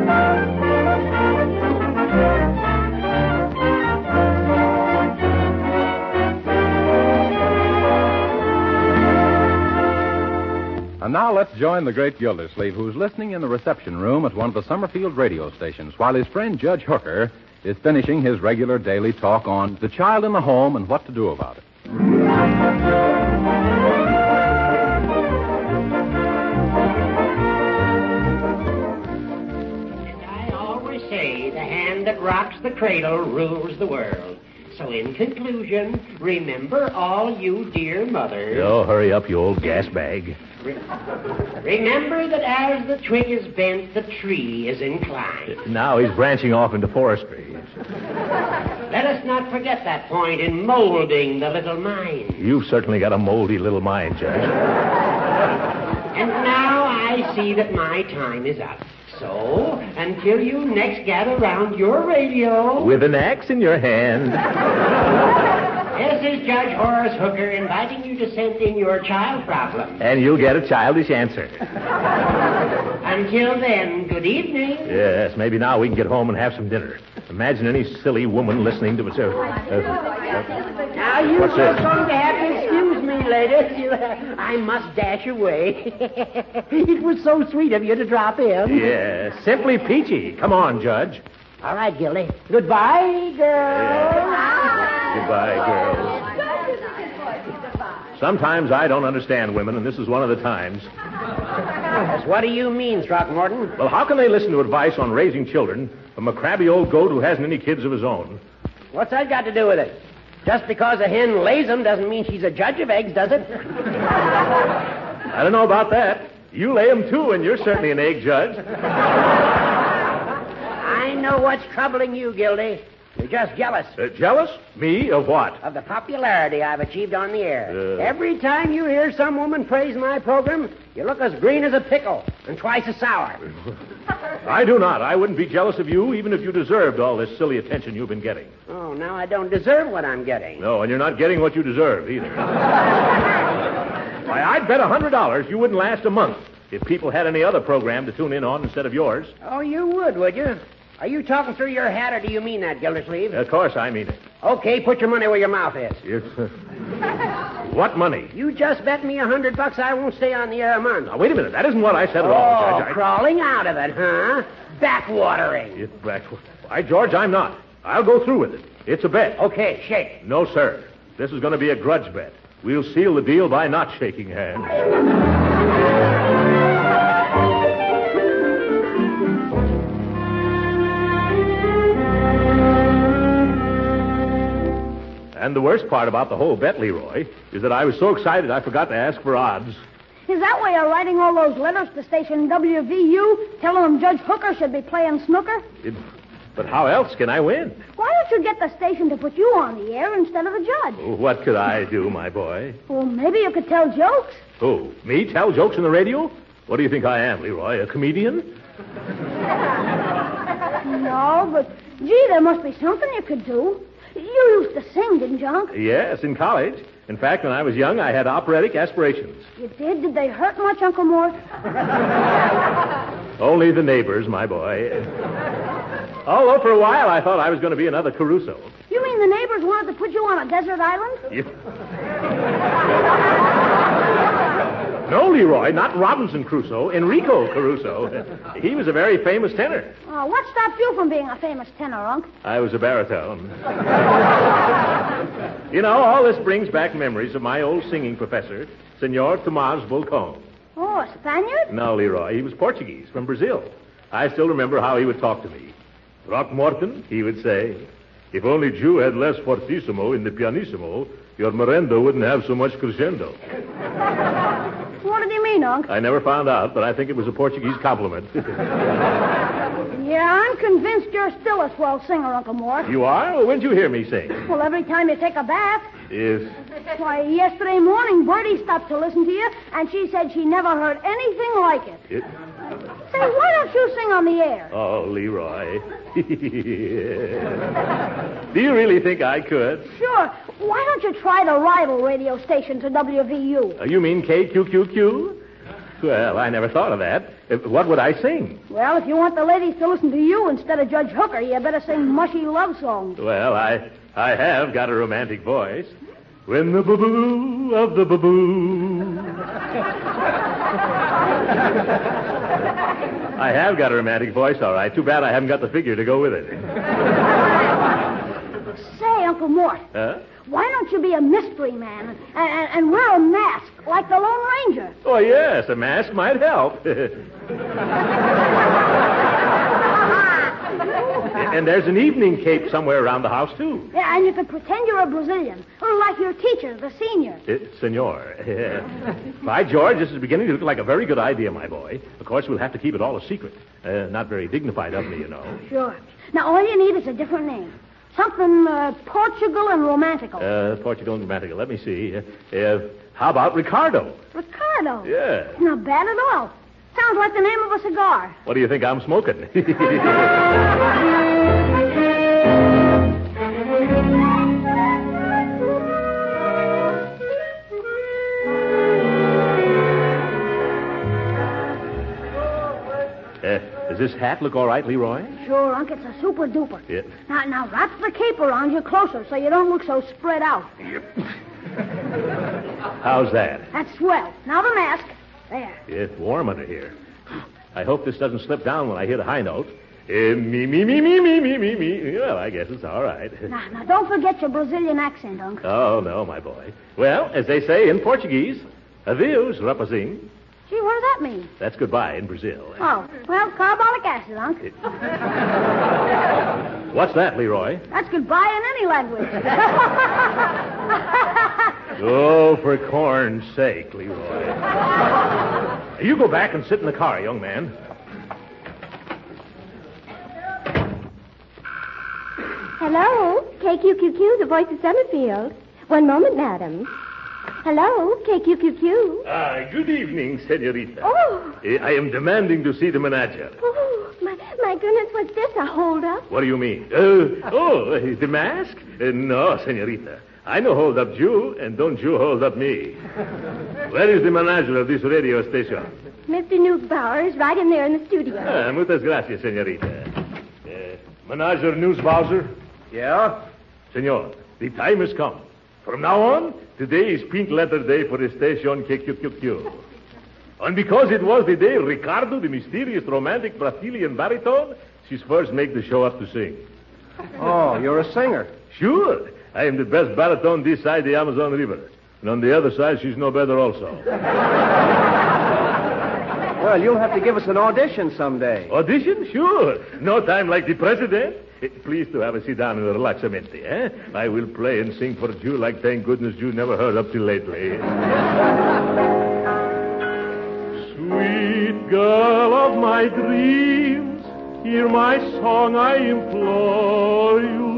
Speaker 2: And now let's join the Great Gildersleeve, who's listening in the reception room at one of the Summerfield radio stations, while his friend Judge Hooker is finishing his regular daily talk on the child in the home and what to do about it.
Speaker 13: Say the hand that rocks the cradle rules the world. So in conclusion, remember all you dear mothers.
Speaker 5: Oh, hurry up, you old gas bag.
Speaker 13: Re- remember that as the twig is bent, the tree is inclined.
Speaker 5: Now he's branching off into forestry.
Speaker 13: Let us not forget that point in molding the little mind.
Speaker 5: You've certainly got a moldy little mind, Judge.
Speaker 13: And now I see that my time is up. So, until you next gather round your radio...
Speaker 5: With an axe in your hand.
Speaker 13: This is Judge Horace Hooker inviting you to send in your child problem.
Speaker 5: And you'll get a childish answer.
Speaker 13: Until then, good evening.
Speaker 5: Yes, maybe now we can get home and have some dinner. Imagine any silly woman listening to us. Uh, uh,
Speaker 13: now, you
Speaker 5: What's
Speaker 13: are
Speaker 5: this?
Speaker 13: going to have to excuse me, ladies. You, uh, I must dash away. It was so sweet of you to drop in.
Speaker 5: Yeah, simply peachy. Come on, Judge.
Speaker 13: All right, Gildy. Goodbye, girls.
Speaker 5: Goodbye, girls. Sometimes I don't understand women, and this is one of the times.
Speaker 13: Yes, what do you mean, Throckmorton?
Speaker 5: Well, how can they listen to advice on raising children from a crabby old goat who hasn't any kids of his own?
Speaker 13: What's that got to do with it? Just because a hen lays them doesn't mean she's a judge of eggs, does it?
Speaker 5: I don't know about that. You lay them, too, and you're certainly an egg judge.
Speaker 13: I know what's troubling you, Gildy. You're just jealous.
Speaker 5: Uh, jealous? Me? Of what?
Speaker 13: Of the popularity I've achieved on the air.
Speaker 5: Uh...
Speaker 13: Every time you hear some woman praise my program, you look as green as a pickle and twice as sour.
Speaker 5: I do not. I wouldn't be jealous of you even if you deserved all this silly attention you've been getting.
Speaker 13: Oh, now I don't deserve what I'm getting.
Speaker 5: No, and you're not getting what you deserve either. Why, I'd bet a hundred dollars you wouldn't last a month if people had any other program to tune in on instead of yours.
Speaker 13: Oh, you would, would you? Are you talking through your hat, or do you mean that, Gildersleeve?
Speaker 5: Of course I mean it.
Speaker 13: Okay, put your money where your mouth is.
Speaker 5: You... What money?
Speaker 13: You just bet me a hundred bucks I won't stay on the air a month.
Speaker 5: Now, wait a minute. That isn't what I said at
Speaker 13: oh,
Speaker 5: all, Judge. I...
Speaker 13: crawling out of it, huh? Backwatering.
Speaker 5: It's back... Why, George, I'm not. I'll go through with it. It's a bet.
Speaker 13: Okay, shake.
Speaker 5: No, sir. This is going to be a grudge bet. We'll seal the deal by not shaking hands. And the worst part about the whole bet, Leroy, is that I was so excited I forgot to ask for odds.
Speaker 3: Is that why you're writing all those letters to station W V U, telling them Judge Hooker should be playing snooker?
Speaker 5: It, but how else can I win?
Speaker 3: Why don't you get the station to put you on the air instead of the judge?
Speaker 5: What could I do, my boy?
Speaker 3: Well, maybe you could tell jokes.
Speaker 5: Who? Me tell jokes on the radio? What do you think I am, Leroy? A comedian?
Speaker 3: No, but, gee, there must be something you could do. You used to sing, didn't you, Unc?
Speaker 5: Yes, in college. In fact, when I was young, I had operatic aspirations.
Speaker 3: You did? Did they hurt much, Uncle Mort?
Speaker 5: Only the neighbors, my boy. Although for a while I thought I was going to be another Caruso.
Speaker 3: You mean the neighbors wanted to put you on a desert island?
Speaker 5: You... No, Leroy, not Robinson Crusoe. Enrico Caruso. He was a very famous tenor.
Speaker 3: Oh, what stopped you from being a famous tenor, Unc?
Speaker 5: I was a baritone. You know, all this brings back memories of my old singing professor, Senor Tomás Volcón.
Speaker 3: Oh, a Spaniard?
Speaker 5: No, Leroy, he was Portuguese from Brazil. I still remember how he would talk to me. Throckmorton, he would say, if only Jew had less fortissimo in the pianissimo, your merenda wouldn't have so much crescendo.
Speaker 3: What did he mean, Unc?
Speaker 5: I never found out, but I think it was a Portuguese compliment.
Speaker 3: Yeah, I'm convinced you're still a swell singer, Uncle Mort.
Speaker 5: You are? Well, when'd you hear me sing?
Speaker 3: Well, every time you take a bath.
Speaker 5: If...
Speaker 3: Why, yesterday morning, Bertie stopped to listen to you, and she said she never heard anything like it.
Speaker 5: it...
Speaker 3: Say, why don't you sing on the air?
Speaker 5: Oh, Leroy. Do you really think I could?
Speaker 3: Sure. Why don't you try the rival radio station to W V U?
Speaker 5: Uh, you mean K Q Q Q? Well, I never thought of that. Uh, what would I sing?
Speaker 3: Well, if you want the ladies to listen to you instead of Judge Hooker, you better sing mushy love songs.
Speaker 5: Well, I I have got a romantic voice. When the boo-boo of the boo-boo. I have got a romantic voice, all right. Too bad I haven't got the figure to go with it.
Speaker 3: Say, Uncle Mort.
Speaker 5: Huh?
Speaker 3: Why don't you be a mystery man and, and, and wear a mask like the Lone Ranger?
Speaker 5: Oh, yes, a mask might help. And there's an evening cape somewhere around the house, too.
Speaker 3: Yeah, and you could pretend you're a Brazilian, like your teacher, the senior.
Speaker 5: Uh, senor. By George, this is beginning to look like a very good idea, my boy. Of course, we'll have to keep it all a secret. Uh, not very dignified of me, you know.
Speaker 3: Sure. Now, all you need is a different name. Something uh, Portugal and romantical.
Speaker 5: Uh, Portugal and romantical. Let me see. Uh, uh, how about Ricardo?
Speaker 3: Ricardo?
Speaker 5: Yeah.
Speaker 3: Not bad at all. Sounds like the name of a cigar.
Speaker 5: What do you think I'm smoking? uh, does this hat look all right, Leroy?
Speaker 3: Sure, Unc. It's a super duper.
Speaker 5: Yeah.
Speaker 3: Now, now wrap the cape around you closer so you don't look so spread out.
Speaker 5: How's that?
Speaker 3: That's swell. Now the mask. There.
Speaker 5: It's warm under here. I hope this doesn't slip down when I hit a high note. Uh, me, me, me, me, me, me, me, me. Well, I guess it's all right.
Speaker 3: Now, now, don't forget your Brazilian accent, Unc.
Speaker 5: Oh, no, my boy. Well, as they say in Portuguese, adeus, rapazinho.
Speaker 3: Gee, what does that mean?
Speaker 5: That's goodbye in Brazil.
Speaker 3: Oh, well, carbonic acid, Unc.
Speaker 5: It... What's that, Leroy?
Speaker 3: That's goodbye in any language.
Speaker 5: Oh, for corn's sake, Leroy. You go back and sit in the car, young man.
Speaker 14: Hello, K Q Q Q, the voice of Summerfield. One moment, madam. Hello, K Q Q Q.
Speaker 5: Ah, good evening, senorita.
Speaker 14: Oh.
Speaker 5: Uh, I am demanding to see the manager.
Speaker 14: Oh, my, my goodness, what's this, a hold-up?
Speaker 5: What do you mean? Uh, oh, uh, the mask? Uh, no, senorita. I no hold up you, and don't you hold up me. Where is the manager of this radio station?
Speaker 14: Mister Newsbauer is right in there in the studio.
Speaker 5: Ah, muchas gracias, senorita. Uh, manager Newsbauer?
Speaker 10: Yeah?
Speaker 5: Senor, the time has come. From now on, today is pink letter day for the station K Q Q Q. And because it was the day Ricardo, the mysterious romantic Brazilian baritone, she's first make the show up to sing.
Speaker 10: Oh, you're a singer.
Speaker 5: Sure. I am the best baritone this side the Amazon River. And on the other side, she's no better also.
Speaker 10: Well, you'll have to give us an audition someday.
Speaker 5: Audition? Sure. No time like the president. Please to have a sit down and relaxamente, eh? I will play and sing for you like thank goodness you never heard up till lately. Sweet girl of my dreams, hear my song, I implore you.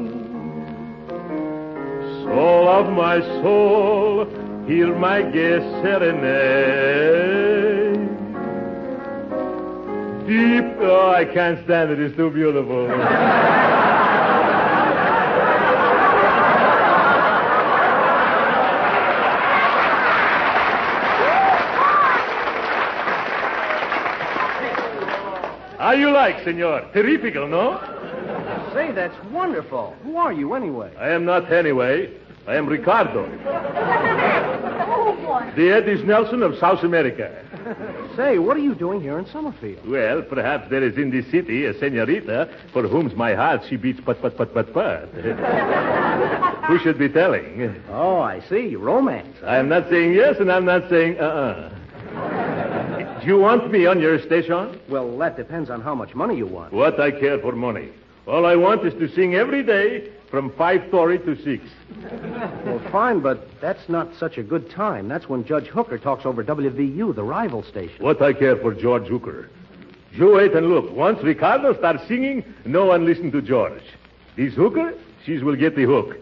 Speaker 5: Soul of my soul, hear my gay serenade. Deep, oh, I can't stand it, it's too beautiful. How you like, senor? Terrifical, no?
Speaker 15: Say, that's wonderful. Who are you, anyway?
Speaker 16: I am not anyway. I am Ricardo.
Speaker 3: Oh, boy.
Speaker 16: The Eddie Nelson of South America.
Speaker 15: Say, what are you doing here in Summerfield?
Speaker 16: Well, perhaps there is in this city a senorita for whom my heart she beats pat pat pat pat pat. Who should be telling?
Speaker 15: Oh, I see. Romance.
Speaker 16: I am not saying yes, and I'm not saying uh-uh. Do you want me on your station?
Speaker 15: Well, that depends on how much money you want.
Speaker 16: What I care for money. All I want is to sing every day from five thirty to six.
Speaker 15: Well, fine, but that's not such a good time. That's when Judge Hooker talks over W V U, the rival station.
Speaker 16: What I care for George Hooker. You wait and look. Once Ricardo starts singing, no one listen to George. This Hooker, she will get the hook.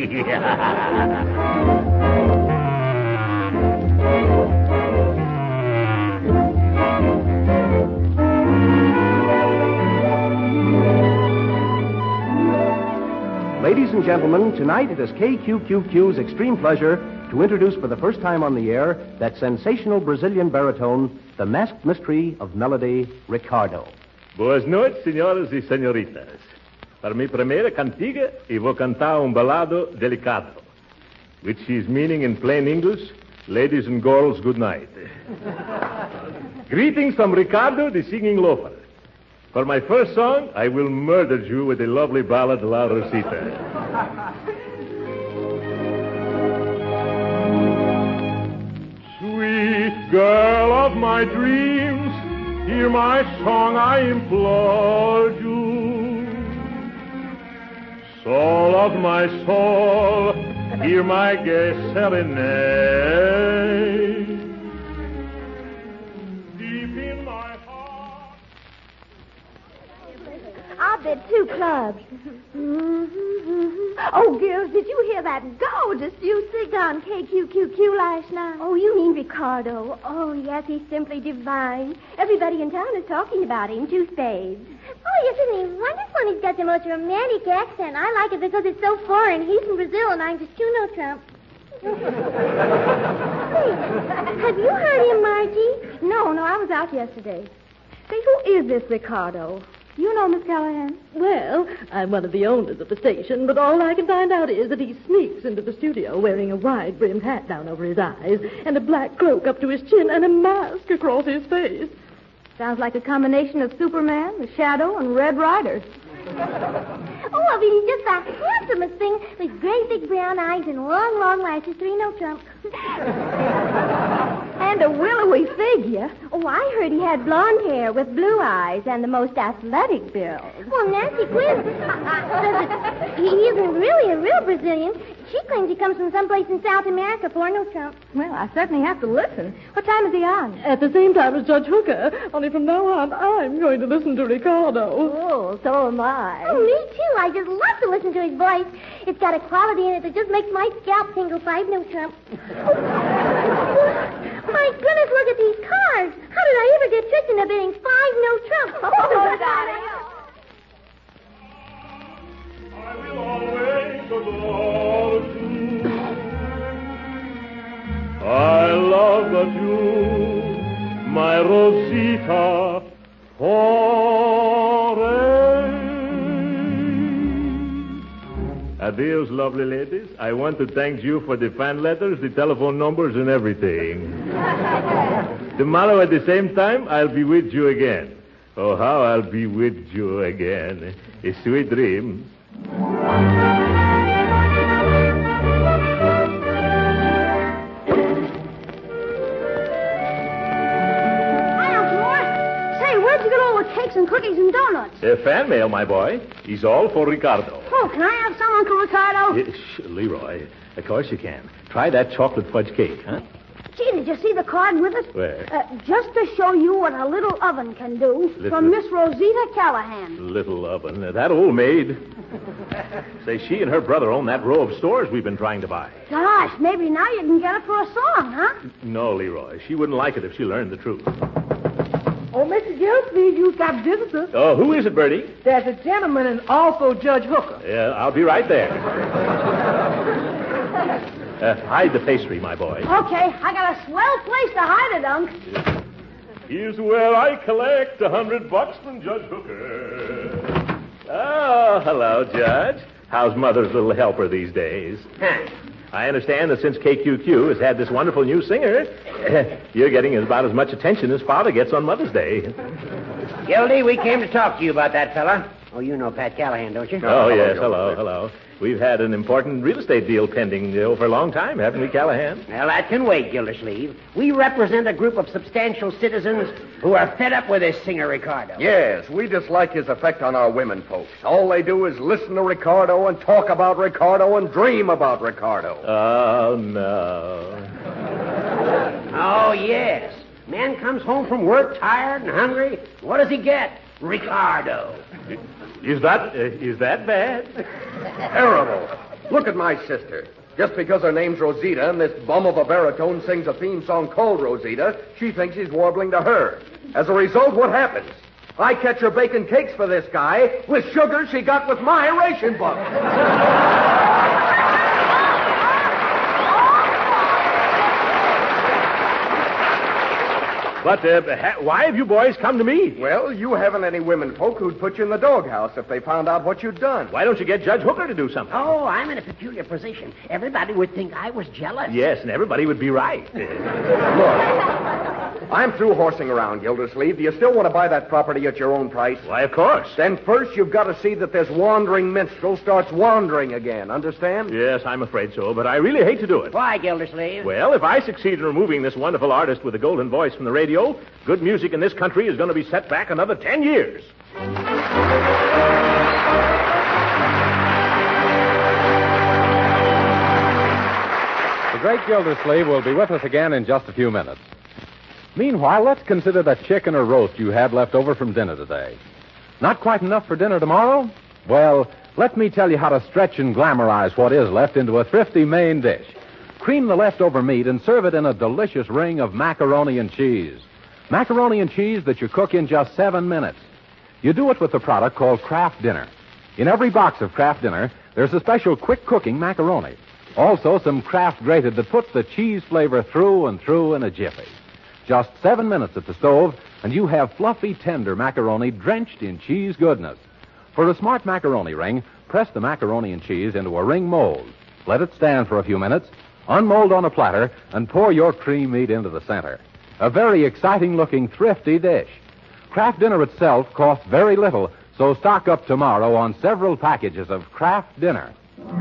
Speaker 15: Ladies and gentlemen, tonight it is K Q Q Q's extreme pleasure to introduce for the first time on the air that sensational Brazilian baritone, the masked mystery of melody, Ricardo.
Speaker 16: Boas noites, senhoras e senhoritas. Para mi primeira cantiga, eu vou cantar um balado delicado, which is meaning in plain English, ladies and girls, good night. Greetings from Ricardo, the singing loafer. For my first song, I will murder you with a lovely ballad, La Rosita. Sweet girl of my dreams, hear my song, I implore you. Soul of my soul, hear my gay serenade.
Speaker 14: I'll bet two clubs. Oh, girls, did you hear that gorgeous new singer on K Q Q Q last night? Oh, you mean Ricardo? Oh, yes, he's simply divine. Everybody in town is talking about him, two spades.
Speaker 7: Oh, isn't he wonderful? And he's got the most romantic accent. I like it because it's so foreign. He's from Brazil, and I'm just Juno Trump. Hey, have you heard him, Margie?
Speaker 14: No, no, I was out yesterday. Say, who is this Ricardo? You know, Miss Callahan?
Speaker 9: Well, I'm one of the owners of the station, but all I can find out is that he sneaks into the studio wearing a wide-brimmed hat down over his eyes and a black cloak up to his chin and a mask across his face.
Speaker 14: Sounds like a combination of Superman, the Shadow, and Red Rider.
Speaker 7: Oh, I mean, he's just the handsomest thing with great big brown eyes and long, long lashes, three-no Trump.
Speaker 14: And a willowy figure. Oh, I heard he had blonde hair with blue eyes and the most athletic build.
Speaker 7: Well, Nancy Quinn says that he isn't really a real Brazilian. She claims he comes from someplace in South America, Porno Trump.
Speaker 14: Well, I certainly have to listen. What time is he on?
Speaker 9: At the same time as Judge Hooker. Only from now on, I'm going to listen to Ricardo.
Speaker 14: Oh, so am I.
Speaker 7: Oh, me too. I just love to listen to his voice. It's got a quality in it that just makes my scalp tingle, five no Trump. My goodness, look at these cars. How did I ever get tricked into bidding five no Trump?
Speaker 14: Oh, darling.
Speaker 16: I will always adore you. I love that you, my Rosita, forever. Adios, lovely ladies. I want to thank you for the fan letters, the telephone numbers, and everything. Tomorrow at the same time, I'll be with you again. Oh, how I'll be with you again. A sweet dream.
Speaker 3: Where'd you get all the cakes and cookies and donuts?
Speaker 16: Uh, fan mail, my boy. He's all for Ricardo.
Speaker 3: Oh, can I have some, Uncle Ricardo?
Speaker 16: Uh, sh- Leroy, of course you can. Try that chocolate fudge cake, huh?
Speaker 3: Gee, did you see the card with it?
Speaker 16: Where?
Speaker 3: Uh, just to show you what a little oven can do.
Speaker 16: Little-
Speaker 3: From Miss Rosita Callahan.
Speaker 16: Little oven. Uh, that old maid. Say, she and her brother own that row of stores we've been trying to buy.
Speaker 3: Gosh, maybe now you can get it for a song, huh?
Speaker 16: No, Leroy. She wouldn't like it if she learned the truth.
Speaker 17: Oh, Mister Gillespie, you've got visitors.
Speaker 16: Oh, who is it, Bertie?
Speaker 17: There's a gentleman and also Judge Hooker.
Speaker 16: Yeah, I'll be right there. uh, hide the pastry, my boy.
Speaker 3: Okay, I got a swell place to hide it, Unc.
Speaker 16: Here's where I collect a hundred bucks from Judge Hooker. Oh, hello, Judge. How's Mother's little helper these days? I understand that since K Q Q has had this wonderful new singer, you're getting about as much attention as Father gets on Mother's Day.
Speaker 13: Gildy, we came to talk to you about that fella. Oh, you know Pat Callahan, don't you?
Speaker 16: Oh, yes. Hello, hello. We've had an important real estate deal pending uh, for a long time, haven't we, Callahan?
Speaker 13: Well, that can wait, Gildersleeve. We represent a group of substantial citizens who are fed up with this singer, Ricardo.
Speaker 18: Yes, we dislike his effect on our women folks. All they do is listen to Ricardo and talk about Ricardo and dream about Ricardo.
Speaker 16: Oh, no.
Speaker 13: Oh, yes. Man comes home from work tired and hungry. What does he get? Ricardo.
Speaker 16: Is that, uh, is that bad?
Speaker 18: Terrible. Look at my sister. Just because her name's Rosita and this bum of a baritone sings a theme song called Rosita, she thinks he's warbling to her. As a result, what happens? I catch her baking cakes for this guy with sugar she got with my ration book.
Speaker 16: But uh, ha- why have you boys come to me?
Speaker 18: Well, you haven't any women folk who'd put you in the doghouse if they found out what you'd done.
Speaker 16: Why don't you get Judge Hooker to do something?
Speaker 13: Oh, I'm in a peculiar position. Everybody would think I was jealous.
Speaker 16: Yes, and everybody would be right.
Speaker 18: Look, I'm through horsing around, Gildersleeve. Do you still want to buy that property at your own price?
Speaker 16: Why, of course.
Speaker 18: Then first you've got to see that this wandering minstrel starts wandering again. Understand?
Speaker 16: Yes, I'm afraid so, but I really hate to do it.
Speaker 13: Why, Gildersleeve?
Speaker 16: Well, if I succeed in removing this wonderful artist with the golden voice from the radio, good music in this country is going to be set back another ten years.
Speaker 19: The great Gildersleeve will be with us again in just a few minutes. Meanwhile, let's consider that chicken or roast you had left over from dinner today. Not quite enough for dinner tomorrow? Well, let me tell you how to stretch and glamorize what is left into a thrifty main dish. Cream the leftover meat and serve it in a delicious ring of macaroni and cheese. Macaroni and cheese that you cook in just seven minutes. You do it with the product called Kraft Dinner. In every box of Kraft Dinner, there's a special quick-cooking macaroni. Also, some Kraft grated that puts the cheese flavor through and through in a jiffy. Just seven minutes at the stove, and you have fluffy, tender macaroni drenched in cheese goodness. For a smart macaroni ring, press the macaroni and cheese into a ring mold. Let it stand for a few minutes, unmold on a platter, and pour your cream meat into the center. A very exciting-looking, thrifty dish. Kraft Dinner itself costs very little, so stock up tomorrow on several packages of Kraft Dinner.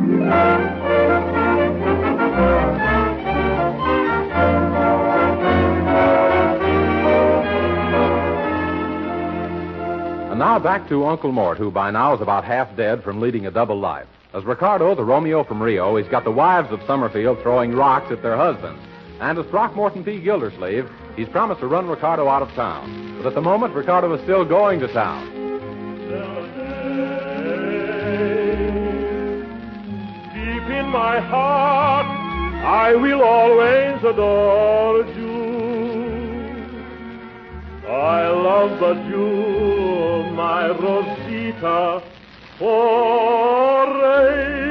Speaker 19: And now back to Uncle Mort, who by now is about half dead from leading a double life. As Ricardo, the Romeo from Rio, he's got the wives of Summerfield throwing rocks at their husbands. And as Throckmorton P. Gildersleeve, he's promised to run Ricardo out of town. But at the moment, Ricardo is still going to town.
Speaker 16: Deep in my heart, I will always adore you. I love but you, my Rosita, forever.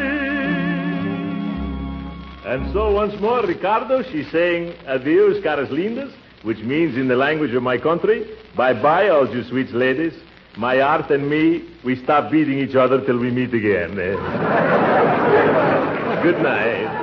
Speaker 16: And so once more, Ricardo, she's saying adios, caras lindas, which means in the language of my country, bye-bye, all you sweet ladies. My art and me, we stop beating each other till we meet again. Good night.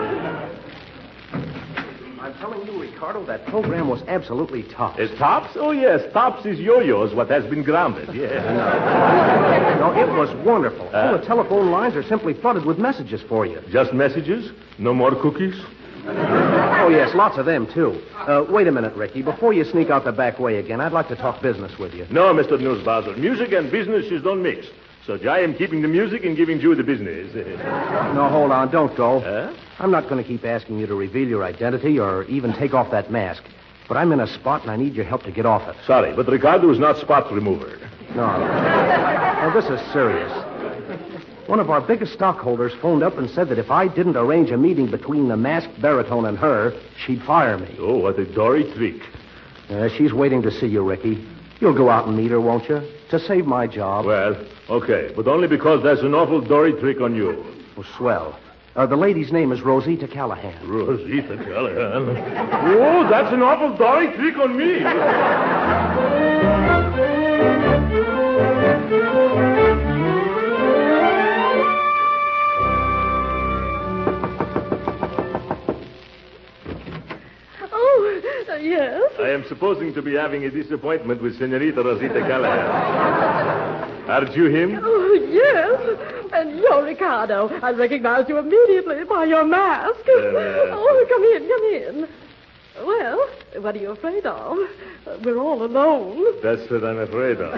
Speaker 15: I'm telling you, Ricardo, that program was absolutely tops.
Speaker 16: Is tops? Oh, yes, tops is yo-yos, what has been grounded, yes.
Speaker 15: No, it was wonderful.
Speaker 16: Uh,
Speaker 15: All the telephone lines are simply flooded with messages for you.
Speaker 16: Just messages? No more cookies?
Speaker 15: Oh, yes, lots of them, too. Uh, wait a minute, Ricky. Before you sneak out the back way again, I'd like to talk business with you.
Speaker 16: No, Mister Newsbuzzer. Music and business is don't mix. So I am keeping the music and giving you the business.
Speaker 15: No, hold on. Don't go.
Speaker 16: Huh?
Speaker 15: I'm not going to keep asking you to reveal your identity or even take off that mask. But I'm in a spot and I need your help to get off it.
Speaker 16: Sorry, but Ricardo is not spot remover.
Speaker 15: No. No, this is serious. One of our biggest stockholders phoned up and said that if I didn't arrange a meeting between the masked baritone and her, she'd fire me.
Speaker 16: Oh, what a dory trick.
Speaker 15: Uh, she's waiting to see you, Ricky. You'll go out and meet her, won't you? To save my job.
Speaker 16: Well, okay, but only because there's an awful dory trick on you.
Speaker 15: Oh, swell. Uh, the lady's name is Rosita Callahan.
Speaker 16: Rosita Callahan? Oh, that's an awful dory trick on me.
Speaker 9: Uh, yes?
Speaker 16: I am supposing to be having a disappointment with Senorita Rosita Callahan. Aren't you him?
Speaker 9: Oh, yes. And you're Ricardo. I recognized you immediately by your mask.
Speaker 16: Uh,
Speaker 9: oh, come in, come in. Well, what are you afraid of? Uh, we're all alone.
Speaker 16: That's what I'm afraid of.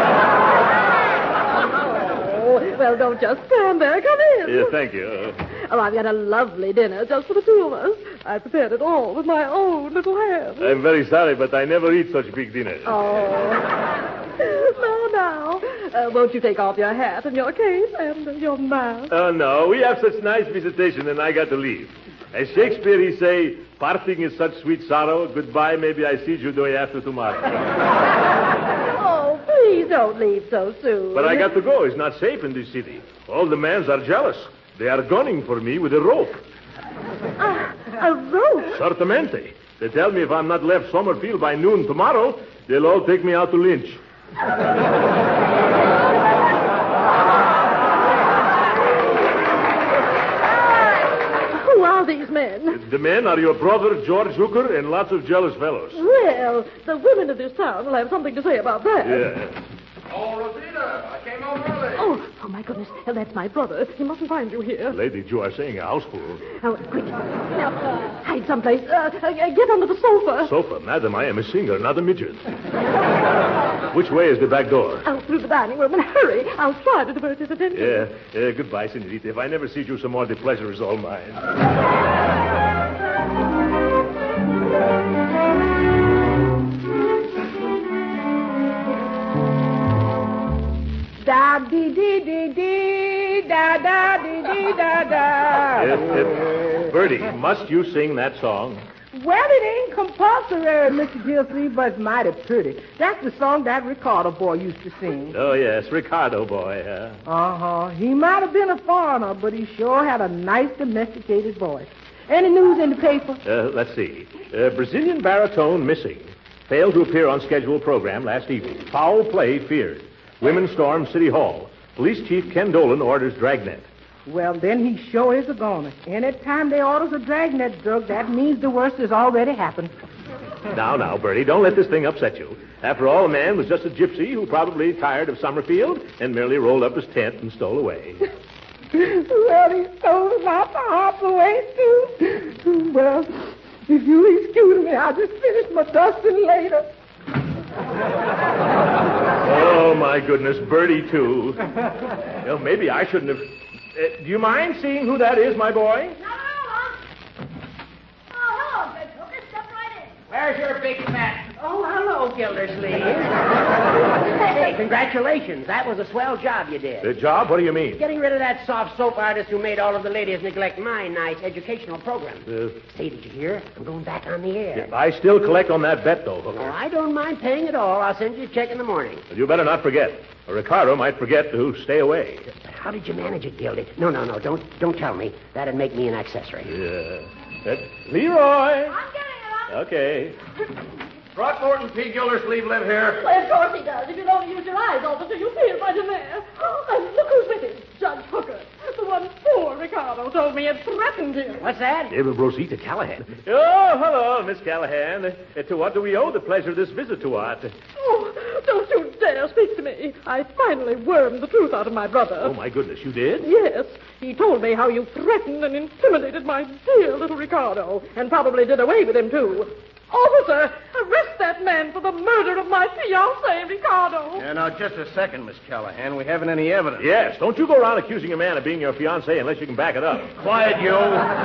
Speaker 9: Oh, well, don't just stand there. Come in.
Speaker 16: Yeah, thank you.
Speaker 9: Oh, I've got a lovely dinner just for the two of us. I prepared it all with my own little hands.
Speaker 16: I'm very sorry, but I never eat such big dinners.
Speaker 9: Oh. No, now. Uh, won't you take off your hat and your cape and your mask?
Speaker 16: Oh, no. We have such nice visitation, and I got to leave. As Shakespeare, he say, parting is such sweet sorrow. Goodbye, maybe I see you day after tomorrow.
Speaker 9: Oh, please don't leave so soon.
Speaker 16: But I got to go. It's not safe in this city. All the mans are jealous. They are gunning for me with a rope.
Speaker 9: Uh, a rope?
Speaker 16: Certamente. They tell me if I'm not left Summerfield by noon tomorrow, they'll all take me out to lynch.
Speaker 9: Who are these men?
Speaker 16: The men are your brother, George Hooker, and lots of jealous fellows.
Speaker 9: Well, the women of this town will have something to say about that.
Speaker 16: Yeah.
Speaker 18: Oh, Rosita, I came home early.
Speaker 9: Oh, oh, my goodness. Well, that's my brother. He mustn't find you here.
Speaker 16: Lady, you are saying a houseful.
Speaker 9: Oh, quick. Now, uh, hide someplace. Uh, uh, get under the sofa.
Speaker 16: Sofa? Madam, I am a singer, not a midget. Which way is the back door?
Speaker 9: Out through the dining room, and hurry. I'll try to divert his attention.
Speaker 16: Yeah. Uh, goodbye, senorita. If I never see you some more, the pleasure is all mine.
Speaker 17: Da dee dee dee dee da da dee dee da da.
Speaker 16: It, it, Bertie, must you sing that song?
Speaker 17: Well, it ain't compulsory, Mister Gilsleeve, but it's mighty pretty. That's the song that Ricardo boy used to sing.
Speaker 16: Oh, yes, Ricardo boy, huh?
Speaker 17: Uh-huh. He might have been a foreigner, but he sure had a nice domesticated voice. Any news in the paper?
Speaker 16: Uh, let's see. Uh, Brazilian baritone missing. Failed to appear on scheduled program last evening. Foul play feared. Women storm City Hall. Police Chief Ken Dolan orders dragnet.
Speaker 17: Well, then he sure is a goner. Anytime they orders a dragnet drug, that means the worst has already happened.
Speaker 16: Now, now, Bertie, don't let this thing upset you. After all, the man was just a gypsy who probably tired of Summerfield and merely rolled up his tent and stole away.
Speaker 17: Well, he stole about the half away, too. Well, if you'll excuse me, I'll just finish my dusting later.
Speaker 16: Oh, my goodness, Bertie, too. Well, maybe I shouldn't have... Uh, do you mind seeing who that is, my boy?
Speaker 3: No, no, huh? Oh, hello, Big Hooker. Step right in.
Speaker 13: Where's your big fat? Oh, hello, Gildersleeve.
Speaker 3: Hey.
Speaker 13: Congratulations. That was a swell job you did.
Speaker 16: The job? What do you mean?
Speaker 13: Getting rid of that soft soap artist who made all of the ladies neglect my nice educational program.
Speaker 16: Uh,
Speaker 13: Say, did you hear? I'm going back on the air.
Speaker 16: I still collect on that bet, though, Hooker.
Speaker 13: Oh, I don't mind paying it all. I'll send you a check in the morning.
Speaker 16: But you better not forget. Or Ricardo might forget to stay away.
Speaker 13: How did you manage it, Gildy? No, no, no. Don't don't tell me. That'd make me an accessory.
Speaker 16: Yeah. Uh, Leroy.
Speaker 3: I'm getting it.
Speaker 16: Okay.
Speaker 18: Throckmorton P. Gildersleeve live here.
Speaker 9: Well, of course he does. If you don't use your eyes, officer, you'll see it right in there. Oh, and look who's with him. Judge Hooker. The one poor Ricardo told me had threatened him.
Speaker 13: What's that?
Speaker 16: It was Rosita Callahan. Oh, hello, Miss Callahan. Uh, to what do we owe the pleasure of this visit to us?
Speaker 9: Oh, don't you dare speak to me. I finally wormed the truth out of my brother.
Speaker 16: Oh, my goodness, you did?
Speaker 9: Yes. He told me how you threatened and intimidated my dear little Ricardo, and probably did away with him, too. Officer, arrest that man for the murder of my fiancé, Ricardo.
Speaker 10: Yeah, now, just a second, Miss Callahan. We haven't any evidence.
Speaker 16: Yes, don't you go around accusing a man of being your fiancé unless you can back it up.
Speaker 10: Quiet, you.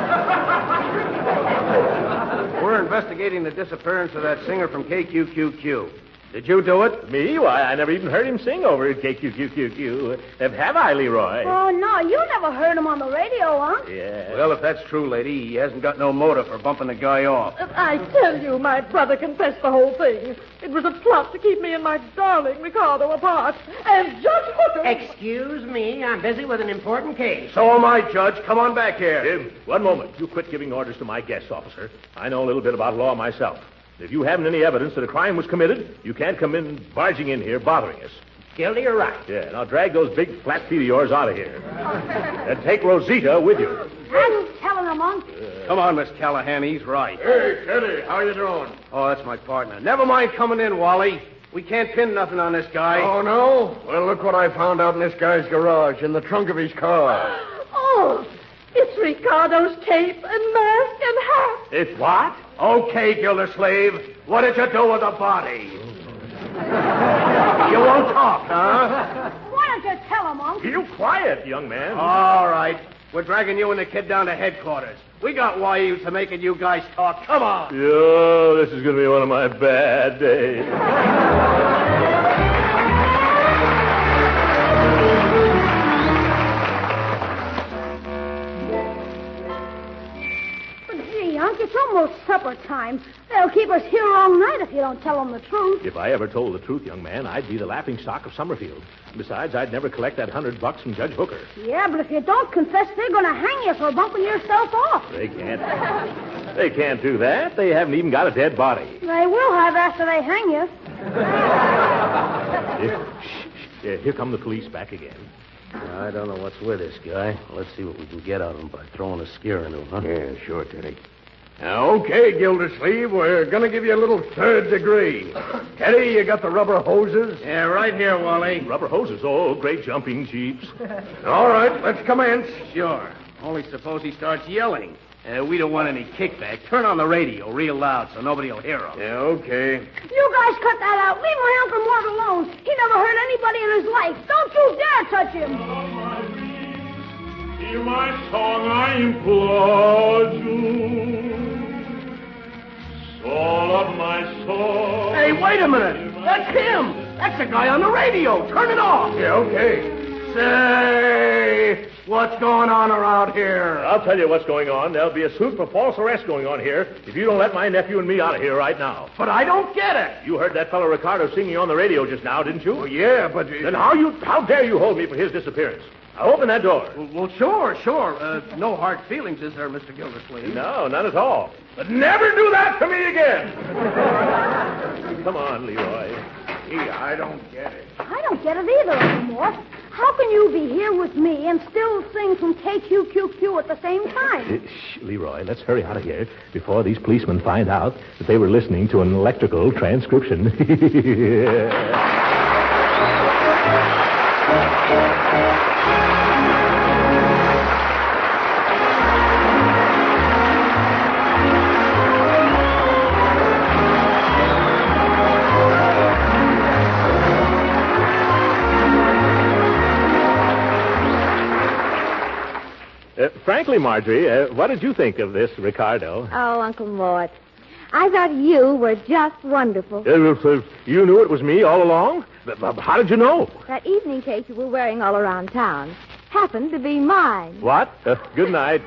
Speaker 10: We're investigating the disappearance of that singer from K Q Q Q. Did you do it?
Speaker 16: Me? Why, I never even heard him sing over at K Q Q Q Q. Have, have I, Leroy?
Speaker 3: Oh, no, you never heard him on the radio, huh?
Speaker 16: Yeah.
Speaker 10: Well, if that's true, lady, he hasn't got no motive for bumping the guy off.
Speaker 9: I tell you, my brother confessed the whole thing. It was a plot to keep me and my darling Ricardo apart. And Judge Hooker...
Speaker 13: Excuse me, I'm busy with an important case.
Speaker 10: So am I, Judge. Come on back here.
Speaker 16: Jim, one moment. You quit giving orders to my guests, officer. I know a little bit about law myself. If you haven't any evidence that a crime was committed, you can't come in barging in here bothering us.
Speaker 13: Gildy, you're right.
Speaker 16: Yeah, now drag those big flat feet of yours out of here. And take Rosita with you.
Speaker 3: I'm telling him, Unc.
Speaker 10: Come on, Miss Callahan. He's right.
Speaker 18: Hey, Teddy, how you doing?
Speaker 10: Oh, that's my partner. Never mind coming in, Wally. We can't pin nothing on this guy.
Speaker 18: Oh, no? Well, look what I found out in this guy's garage, in the trunk of his car.
Speaker 9: Oh, it's Ricardo's cape and mask and hat.
Speaker 10: It's what? Okay, Gildersleeve. What did you do with the body? You won't talk, huh?
Speaker 3: Why don't you tell him, Unc?
Speaker 5: You quiet, young man.
Speaker 10: All right. We're dragging you and the kid down to headquarters. We got wires to making you guys talk. Come on.
Speaker 5: Yo, this is going to be one of my bad days.
Speaker 3: But gee, Unc, it's almost supper time. They'll keep us here all night if you don't tell them the truth.
Speaker 5: If I ever told the truth, young man, I'd be the laughing stock of Summerfield. Besides, I'd never collect that hundred bucks from Judge Hooker.
Speaker 3: Yeah, but if you don't confess, they're going to hang you for bumping yourself off.
Speaker 5: They can't. They can't do that. They haven't even got a dead body.
Speaker 3: They will have after they hang you.
Speaker 5: Here, shh, shh. Yeah, here come the police back again.
Speaker 10: I don't know what's with this guy. Let's see what we can get out of him by throwing a scare into him, huh?
Speaker 18: Yeah, sure, Teddy. Now, okay, Gildersleeve, we're going to give you a little third degree. Teddy, you got the rubber hoses?
Speaker 10: Yeah, right here, Wally.
Speaker 5: Rubber hoses. Oh, great jumping jeeps.
Speaker 18: All right, let's commence.
Speaker 10: Sure. Only suppose he starts yelling. Uh, we don't want any kickback. Turn on the radio real loud so nobody will hear him.
Speaker 18: Yeah, okay.
Speaker 3: You guys cut that out. Leave my Uncle Mort alone. He never hurt anybody in his life. Don't you dare touch him.
Speaker 16: Hear my song, I implore you. Soul of my soul.
Speaker 10: Hey, wait a minute. That's him. That's the guy on the radio. Turn it off.
Speaker 18: Yeah, okay.
Speaker 10: Say, what's going on around here?
Speaker 5: I'll tell you what's going on. There'll be a suit for false arrest going on here if you don't let my nephew and me out of here right now.
Speaker 10: But I don't get it.
Speaker 5: You heard that fellow Ricardo singing on the radio just now, didn't you?
Speaker 18: Oh, yeah, but... Uh,
Speaker 5: then how you how dare you hold me for his disappearance? Now open that door.
Speaker 10: Well, well sure, sure. Uh, no hard feelings, is there, Mister Gildersleeve?
Speaker 5: No, none at all. But never do that to me again. Come on, Leroy.
Speaker 18: Gee, I don't get it.
Speaker 3: I don't get it either, Uncle Mort. How can you be here with me and still sing from K Q Q Q at the same time?
Speaker 5: Shh, Leroy, let's hurry out of here before these policemen find out that they were listening to an electrical transcription. Uh, frankly, Marjorie, uh, what did you think of this, Ricardo?
Speaker 14: Oh, Uncle Mort, I thought you were just wonderful.
Speaker 5: Uh, uh, you knew it was me all along? Uh, how did you know?
Speaker 14: That evening cake you were wearing all around town happened to be mine.
Speaker 5: What? Uh, good night.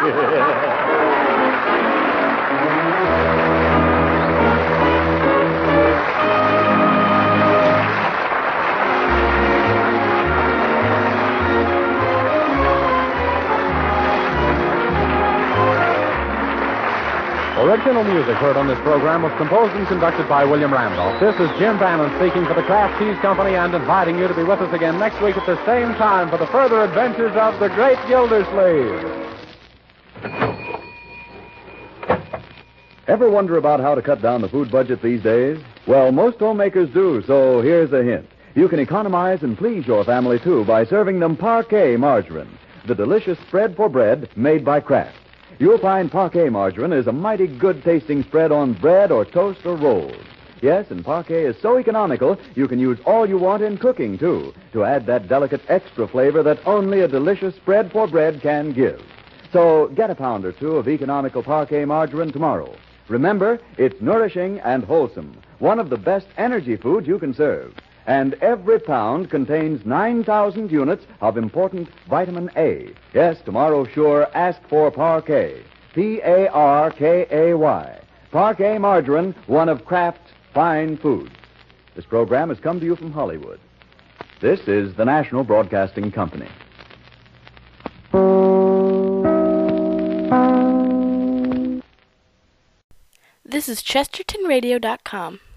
Speaker 19: Original music heard on this program was composed and conducted by William Randolph. This is Jim Bannon speaking for the Kraft Cheese Company and inviting you to be with us again next week at the same time for the further adventures of the Great Gildersleeve.
Speaker 20: Ever wonder about how to cut down the food budget these days? Well, most homemakers do, so here's a hint. You can economize and please your family, too, by serving them Parquet margarine, the delicious spread for bread made by Kraft. You'll find Parquet margarine is a mighty good-tasting spread on bread or toast or rolls. Yes, and Parquet is so economical, you can use all you want in cooking, too, to add that delicate extra flavor that only a delicious spread for bread can give. So get a pound or two of economical Parquet margarine tomorrow. Remember, it's nourishing and wholesome, one of the best energy foods you can serve. And every pound contains nine thousand units of important vitamin A. Yes, tomorrow sure, ask for Parquet. P A R K A Y. Parquet margarine, one of Kraft's fine foods. This program has come to you from Hollywood. This is the National Broadcasting Company.
Speaker 21: This is Chesterton Radio dot com.